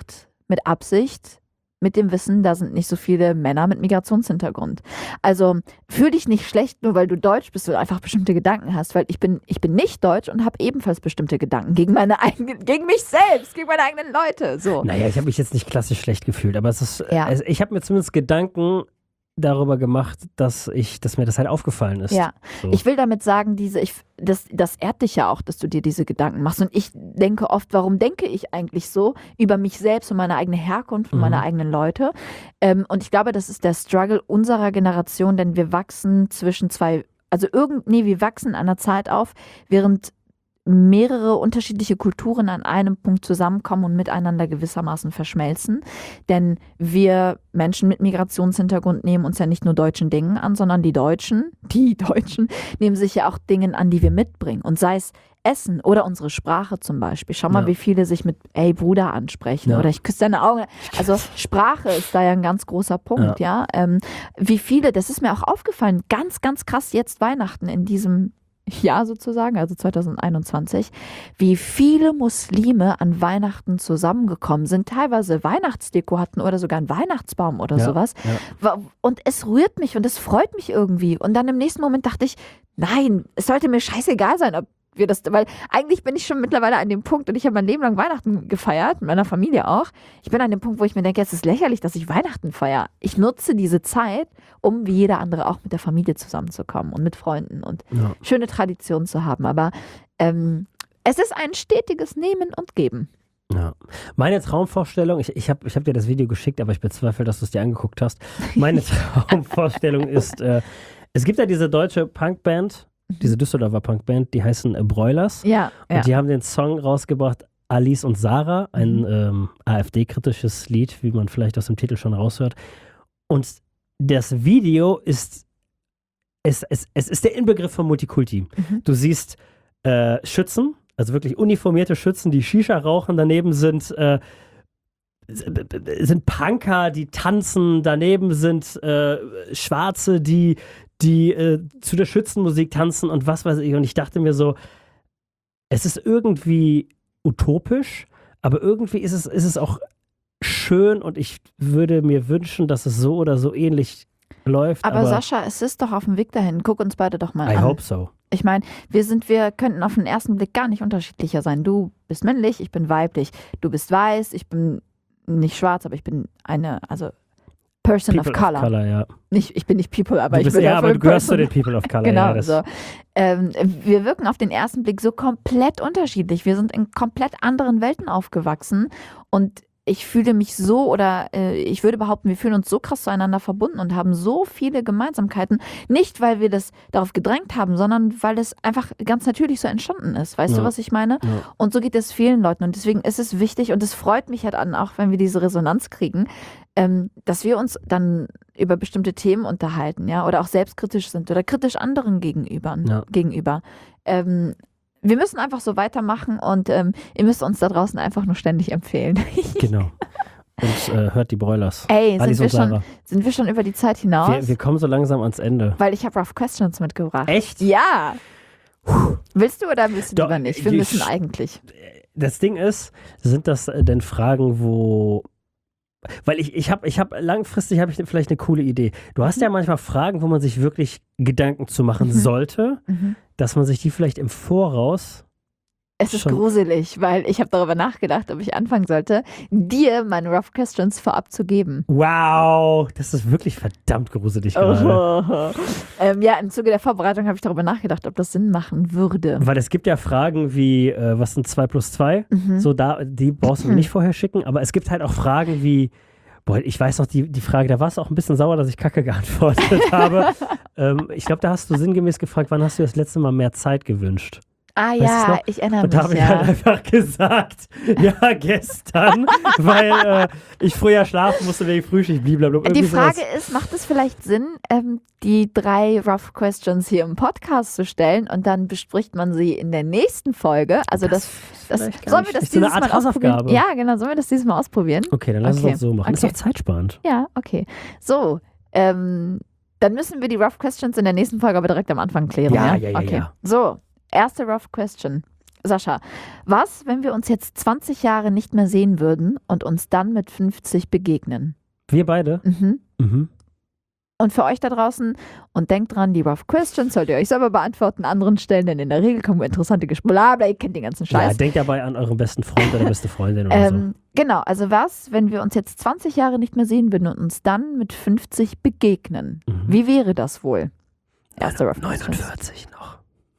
mit Absicht, mit dem Wissen, da sind nicht so viele Männer mit Migrationshintergrund. Also fühl dich nicht schlecht, nur weil du deutsch bist oder einfach bestimmte Gedanken hast, weil ich bin, ich bin nicht deutsch und habe ebenfalls bestimmte Gedanken gegen meine eigenen, gegen mich selbst, gegen meine eigenen Leute. So. Naja, ich habe mich jetzt nicht klassisch schlecht gefühlt, aber es ist, Ja. also ich habe mir zumindest Gedanken darüber gemacht, dass ich, dass mir das halt aufgefallen ist. Ja, So. ich will damit sagen, diese, ich, das, das ehrt dich ja auch, dass du dir diese Gedanken machst. Und ich denke oft, warum denke ich eigentlich so über mich selbst und meine eigene Herkunft und Mhm. meine eigenen Leute? Ähm, und ich glaube, das ist der Struggle unserer Generation, denn wir wachsen zwischen zwei, also irgend, nee, wir wachsen in einer Zeit auf, während mehrere unterschiedliche Kulturen an einem Punkt zusammenkommen und miteinander gewissermaßen verschmelzen. Denn wir Menschen mit Migrationshintergrund nehmen uns ja nicht nur deutschen Dingen an, sondern die Deutschen, die Deutschen, nehmen sich ja auch Dingen an, die wir mitbringen. Und sei es Essen oder unsere Sprache zum Beispiel. Schau mal, Ja. wie viele sich mit ey Bruder ansprechen Ja. oder ich küsse deine Augen. Also Sprache ist da ja ein ganz großer Punkt, ja. Ähm, wie viele, das ist mir auch aufgefallen, ganz, ganz krass jetzt Weihnachten in diesem Jahr sozusagen, also zwanzig einundzwanzig, wie viele Muslime an Weihnachten zusammengekommen sind, teilweise Weihnachtsdeko hatten oder sogar einen Weihnachtsbaum oder Ja, sowas. ja. Wa- Und es rührt mich und es freut mich irgendwie. Und dann im nächsten Moment dachte ich, nein, es sollte mir scheißegal sein, ob wir das, weil eigentlich bin ich schon mittlerweile an dem Punkt und ich habe mein Leben lang Weihnachten gefeiert, mit meiner Familie auch. Ich bin an dem Punkt, wo ich mir denke, es ist lächerlich, dass ich Weihnachten feiere. Ich nutze diese Zeit, um wie jeder andere auch mit der Familie zusammenzukommen und mit Freunden und Ja. schöne Traditionen zu haben. Aber ähm, es ist ein stetiges Nehmen und Geben. Ja. Meine Traumvorstellung, ich, ich habe ich hab dir das Video geschickt, aber ich bezweifle, dass du es dir angeguckt hast. Meine Traumvorstellung ist, äh, es gibt ja diese deutsche Punkband, diese Düsseldorfer Punkband, die heißen äh, Broilers. Ja, Und ja. die haben den Song rausgebracht, Alice und Sarah, ein Mhm. ähm, AfD-kritisches Lied, wie man vielleicht aus dem Titel schon raushört. Und das Video ist, es, es, es ist der Inbegriff von Multikulti. Mhm. Du siehst äh, Schützen, also wirklich uniformierte Schützen, die Shisha rauchen, daneben sind äh, sind Punker, die tanzen, daneben sind äh, Schwarze, die, die äh, zu der Schützenmusik tanzen und was weiß ich. Und ich dachte mir so, es ist irgendwie utopisch, aber irgendwie ist es, ist es auch schön und ich würde mir wünschen, dass es so oder so ähnlich läuft. Aber, Aber, Sascha, es ist doch auf dem Weg dahin. Guck uns beide doch mal I an. hope so. Ich meine, wir sind, wir könnten auf den ersten Blick gar nicht unterschiedlicher sein. Du bist männlich, ich bin weiblich. Du bist weiß, ich bin nicht schwarz, aber ich bin eine, also Person People of Color. of Color, ja. Nicht, ich bin nicht People, aber Du ich bist, bin ja, dafür aber du gehörst zu Person. den People of Color. Genau, ja, das, so. Ähm, wir wirken auf den ersten Blick so komplett unterschiedlich. Wir sind in komplett anderen Welten aufgewachsen und ich fühle mich so oder äh, ich würde behaupten, wir fühlen uns so krass zueinander verbunden und haben so viele Gemeinsamkeiten. Nicht, weil wir das darauf gedrängt haben, sondern weil es einfach ganz natürlich so entstanden ist. Weißt Ja. du, was ich meine? Ja. Und so geht es vielen Leuten. Und deswegen ist es wichtig und es freut mich halt an, auch wenn wir diese Resonanz kriegen, ähm, dass wir uns dann über bestimmte Themen unterhalten, ja, oder auch selbstkritisch sind oder kritisch anderen gegenüber. Ja. gegenüber. Ähm, wir müssen einfach so weitermachen und ähm, ihr müsst uns da draußen einfach nur ständig empfehlen. Genau. Und äh, hört die Broilers. Ey, sind Alice wir, und schon, Sarah. sind wir schon über die Zeit hinaus? Wir, wir kommen so langsam ans Ende. Weil ich habe Rough Questions mitgebracht. Echt? Ja. Willst du oder willst du Doch, lieber nicht? Wir ich- müssen eigentlich. Das Ding ist, sind das äh, denn Fragen, wo. Weil ich, ich habe ich hab langfristig habe ich vielleicht eine coole Idee. Du hast ja manchmal Fragen, wo man sich wirklich Gedanken zu machen Mhm. sollte, Mhm. dass man sich die vielleicht im Voraus. Es ist Schon. gruselig, weil ich habe darüber nachgedacht, ob ich anfangen sollte, dir meine Rough Questions vorab zu geben. Wow, das ist wirklich verdammt gruselig gerade. Oh. ähm, ja, im Zuge der Vorbereitung habe ich darüber nachgedacht, ob das Sinn machen würde. Weil es gibt ja Fragen wie, äh, was sind zwei plus zwei? Mhm. So, da, die brauchst du mir nicht vorher schicken, aber es gibt halt auch Fragen wie, boah, ich weiß noch, die, die Frage, da warst du auch ein bisschen sauer, dass ich Kacke geantwortet habe. ähm, ich glaube, da hast du sinngemäß gefragt, wann hast du das letzte Mal mehr Zeit gewünscht? Ah Weißt du's ja, noch? ich erinnere Und da mich, habe ich ja. halt einfach gesagt, ja, gestern, weil äh, ich früher schlafen musste wegen Frühschicht, blablabla. Die irgendwie Frage sowas. ist, macht es vielleicht Sinn, ähm, die drei Rough Questions hier im Podcast zu stellen und dann bespricht man sie in der nächsten Folge? Also das, ist das, vielleicht gar sollen nicht wir das schlecht. So eine dieses Art Mal ausprobieren? Hausaufgabe. Ja, genau, sollen wir das dieses Mal ausprobieren? Okay, dann lass Okay, es uns so machen. Ist okay. auch zeitsparend. Ja, okay. So, ähm, dann müssen wir die Rough Questions in der nächsten Folge aber direkt am Anfang klären. Ja, Ja, ja, ja, okay. ja. So, erste Rough Question. Sascha, was, wenn wir uns jetzt zwanzig Jahre nicht mehr sehen würden und uns dann mit fünfzig begegnen? Wir beide? Mhm. Mhm. Und für euch da draußen, und denkt dran, die Rough Questions sollt ihr euch selber beantworten, anderen stellen, denn in der Regel kommen interessante Gespräche, bla bla, ihr kennt den ganzen Scheiß. Ja, denkt dabei an euren besten Freund oder beste Freundin oder ähm, Genau, also was, wenn wir uns jetzt zwanzig Jahre nicht mehr sehen würden und uns dann mit fünfzig begegnen? so. Mhm. Wie wäre das wohl? Erste Rough Questions. neunundvierzig noch.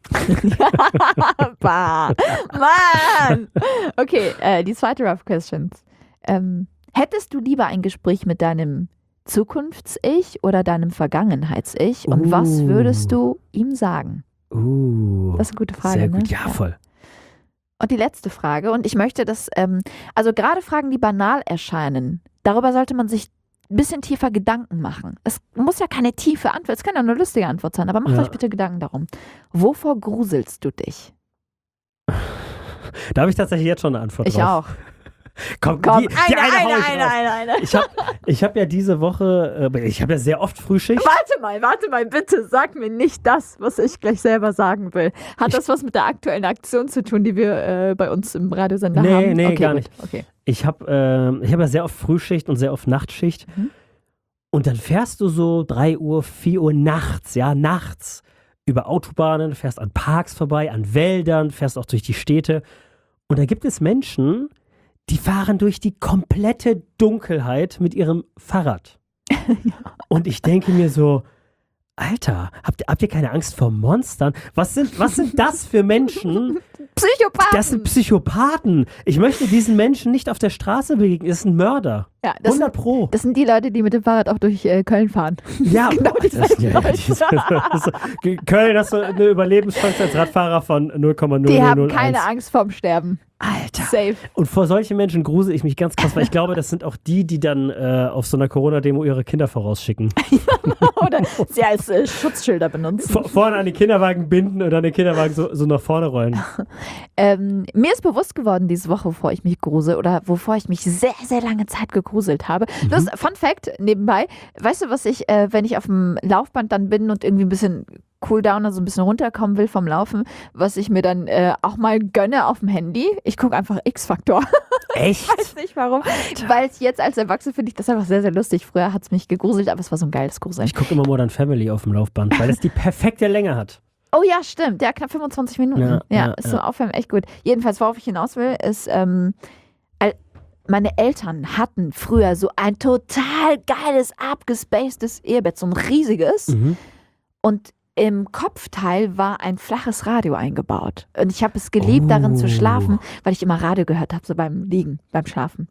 Bah, Mann! Okay, äh, die zweite Rough Questions. Ähm, hättest du lieber ein Gespräch mit deinem Zukunfts-Ich oder deinem Vergangenheits-Ich? Und Uh. was würdest du ihm sagen? Uh, Das ist eine gute Frage. sehr gut, ne? ja, voll. Und die letzte Frage, und ich möchte das, ähm, also gerade Fragen, die banal erscheinen, darüber sollte man sich ein bisschen tiefer Gedanken machen. Es muss ja keine tiefe Antwort, es kann ja eine lustige Antwort sein, aber macht Ja. euch bitte Gedanken darum. Wovor gruselst du dich? Da habe ich tatsächlich jetzt schon eine Antwort Ich drauf. auch. Komm, Komm, die, die eine, eine, hau eine, ich eine, raus. eine, eine. Ich habe ich hab ja diese Woche, äh, ich habe ja sehr oft Frühschicht. Warte mal, warte mal, bitte sag mir nicht das, was ich gleich selber sagen will. Hat Ich- das was mit der aktuellen Aktion zu tun, die wir äh, bei uns im Radiosender Nee, haben? nee, okay, gar gut. nicht. Okay. Ich habe äh, ich hab ja sehr oft Frühschicht und sehr oft Nachtschicht. Mhm. Und dann fährst du so drei Uhr, vier Uhr nachts, ja, nachts über Autobahnen, fährst an Parks vorbei, an Wäldern, fährst auch durch die Städte. Und da gibt es Menschen, die fahren durch die komplette Dunkelheit mit ihrem Fahrrad. Und ich denke mir so, Alter, habt, habt ihr keine Angst vor Monstern? Was sind, was sind das für Menschen? Psychopathen! Das sind Psychopathen. Ich möchte diesen Menschen nicht auf der Straße begegnen. Das sind Mörder. ja, das, hundert Pro. das sind die Leute, die mit dem Fahrrad auch durch äh, Köln fahren. Ja, genau boah, die das, gleichen ja, ja, Leute. diese, das, Köln hast du eine Überlebenschance als Radfahrer von null Komma null null null eins. Die haben keine Angst vorm Sterben. Alter. Safe. Und vor solchen Menschen grusel ich mich ganz krass, weil ich glaube, das sind auch die, die dann äh, auf so einer Corona-Demo ihre Kinder vorausschicken. Oder sie als äh, Schutzschilder benutzen. Vor, vorne an den Kinderwagen binden und dann den Kinderwagen so, so nach vorne rollen. Ähm, mir ist bewusst geworden diese Woche, wovor ich mich grusel oder wovor ich mich sehr, sehr lange Zeit gegruselt habe. Mhm. Das Fun Fact nebenbei, weißt du, was ich, äh, wenn ich auf dem Laufband dann bin und irgendwie ein bisschen Cooldown, also ein bisschen runterkommen will vom Laufen, was ich mir dann äh, auch mal gönne auf dem Handy? Ich gucke einfach X-Faktor. Echt? Ich weiß nicht warum. Weil es jetzt als Erwachsene finde ich das einfach sehr, sehr lustig. Früher hat es mich gegruselt, aber es war so ein geiles Gruseln. Ich gucke immer Modern Family auf dem Laufband, weil es die perfekte Länge hat. Oh ja, stimmt. Ja, knapp fünfundzwanzig Minuten. Ja, Ja, ja, ist ja. so aufwärmen echt gut. Jedenfalls, worauf ich hinaus will, ist, ähm, all- meine Eltern hatten früher so ein total geiles, abgespacedes Ehebett, so ein riesiges. Mhm. Und im Kopfteil war ein flaches Radio eingebaut. Und ich habe es geliebt, darin zu Oh. schlafen, weil ich immer Radio gehört habe, so beim Liegen, beim Schlafen.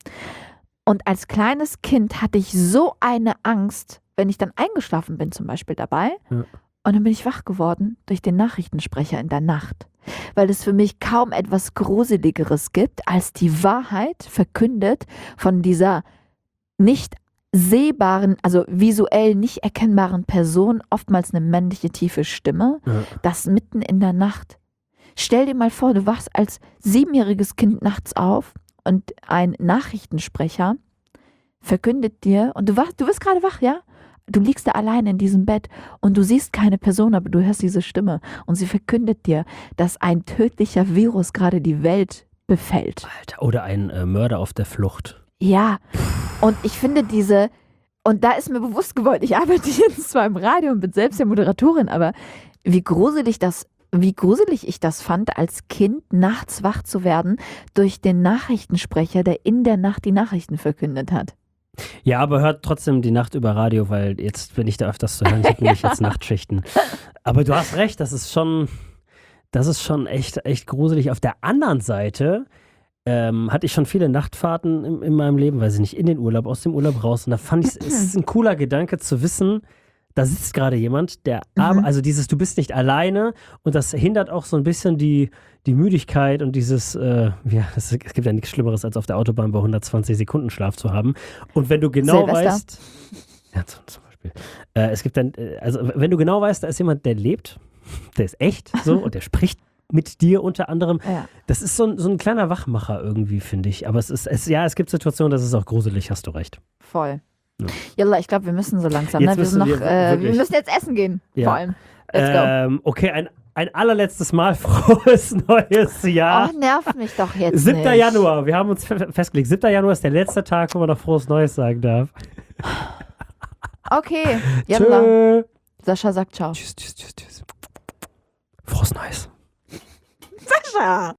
Und als kleines Kind hatte ich so eine Angst, wenn ich dann eingeschlafen bin, zum Beispiel dabei. Ja. Und dann bin ich wach geworden durch den Nachrichtensprecher in der Nacht. Weil es für mich kaum etwas Gruseligeres gibt, als die Wahrheit verkündet von dieser nicht sehbaren, also visuell nicht erkennbaren Person, oftmals eine männliche tiefe Stimme, Ja. das mitten in der Nacht. Stell dir mal vor, du wachst als siebenjähriges Kind nachts auf und ein Nachrichtensprecher verkündet dir, und du, wach, du bist gerade wach, ja? Du liegst da allein in diesem Bett und du siehst keine Person, aber du hörst diese Stimme und sie verkündet dir, dass ein tödlicher Virus gerade die Welt befällt. Alter, oder ein äh, Mörder auf der Flucht. Ja, und ich finde diese, und da ist mir bewusst geworden, ich arbeite jetzt zwar im Radio und bin selbst ja Moderatorin, aber wie gruselig das, wie gruselig ich das fand, als Kind nachts wach zu werden durch den Nachrichtensprecher, der in der Nacht die Nachrichten verkündet hat. Ja, aber hört trotzdem die Nacht über Radio, weil jetzt bin ich da öfters zu hören. Ich habe nämlich jetzt Nachtschichten. Aber du hast recht, das ist schon, das ist schon echt, echt gruselig. Auf der anderen Seite ähm, hatte ich schon viele Nachtfahrten in, in meinem Leben, weiß ich nicht, in den Urlaub, aus dem Urlaub raus. Und da fand ich, es ist ein cooler Gedanke zu wissen, da sitzt gerade jemand, der, Mhm. aber, also dieses, du bist nicht alleine und das hindert auch so ein bisschen die, die Müdigkeit und dieses, äh, ja, das, es gibt ja nichts Schlimmeres, als auf der Autobahn bei hundertzwanzig Sekunden Schlaf zu haben. Und wenn du genau Silvester. weißt, ja, zum, zum Beispiel, äh, es gibt dann, äh, also wenn du genau weißt, da ist jemand, der lebt, der ist echt so und der spricht mit dir unter anderem, Ja. das ist so ein, so ein kleiner Wachmacher irgendwie, finde ich. Aber es ist, es, ja, es gibt Situationen, das ist auch gruselig, hast du recht. Voll. Ja. Jalla, ich glaube, wir müssen so langsam. Jetzt Ne? Wir, sind müssen noch, wir äh, wir wirklich. müssen jetzt essen gehen, Ja. vor allem. Let's go. Ähm, okay, ein ein allerletztes Mal frohes neues Jahr. Oh, nerv mich doch jetzt siebter nicht. Januar, wir haben uns fe- festgelegt. siebter Januar ist der letzte Tag, wo man noch frohes Neues sagen darf. Okay, Jalla. Tschö. Sascha sagt ciao. Tschüss, tschüss, tschüss, tschüss. Frohes Neues. Sascha!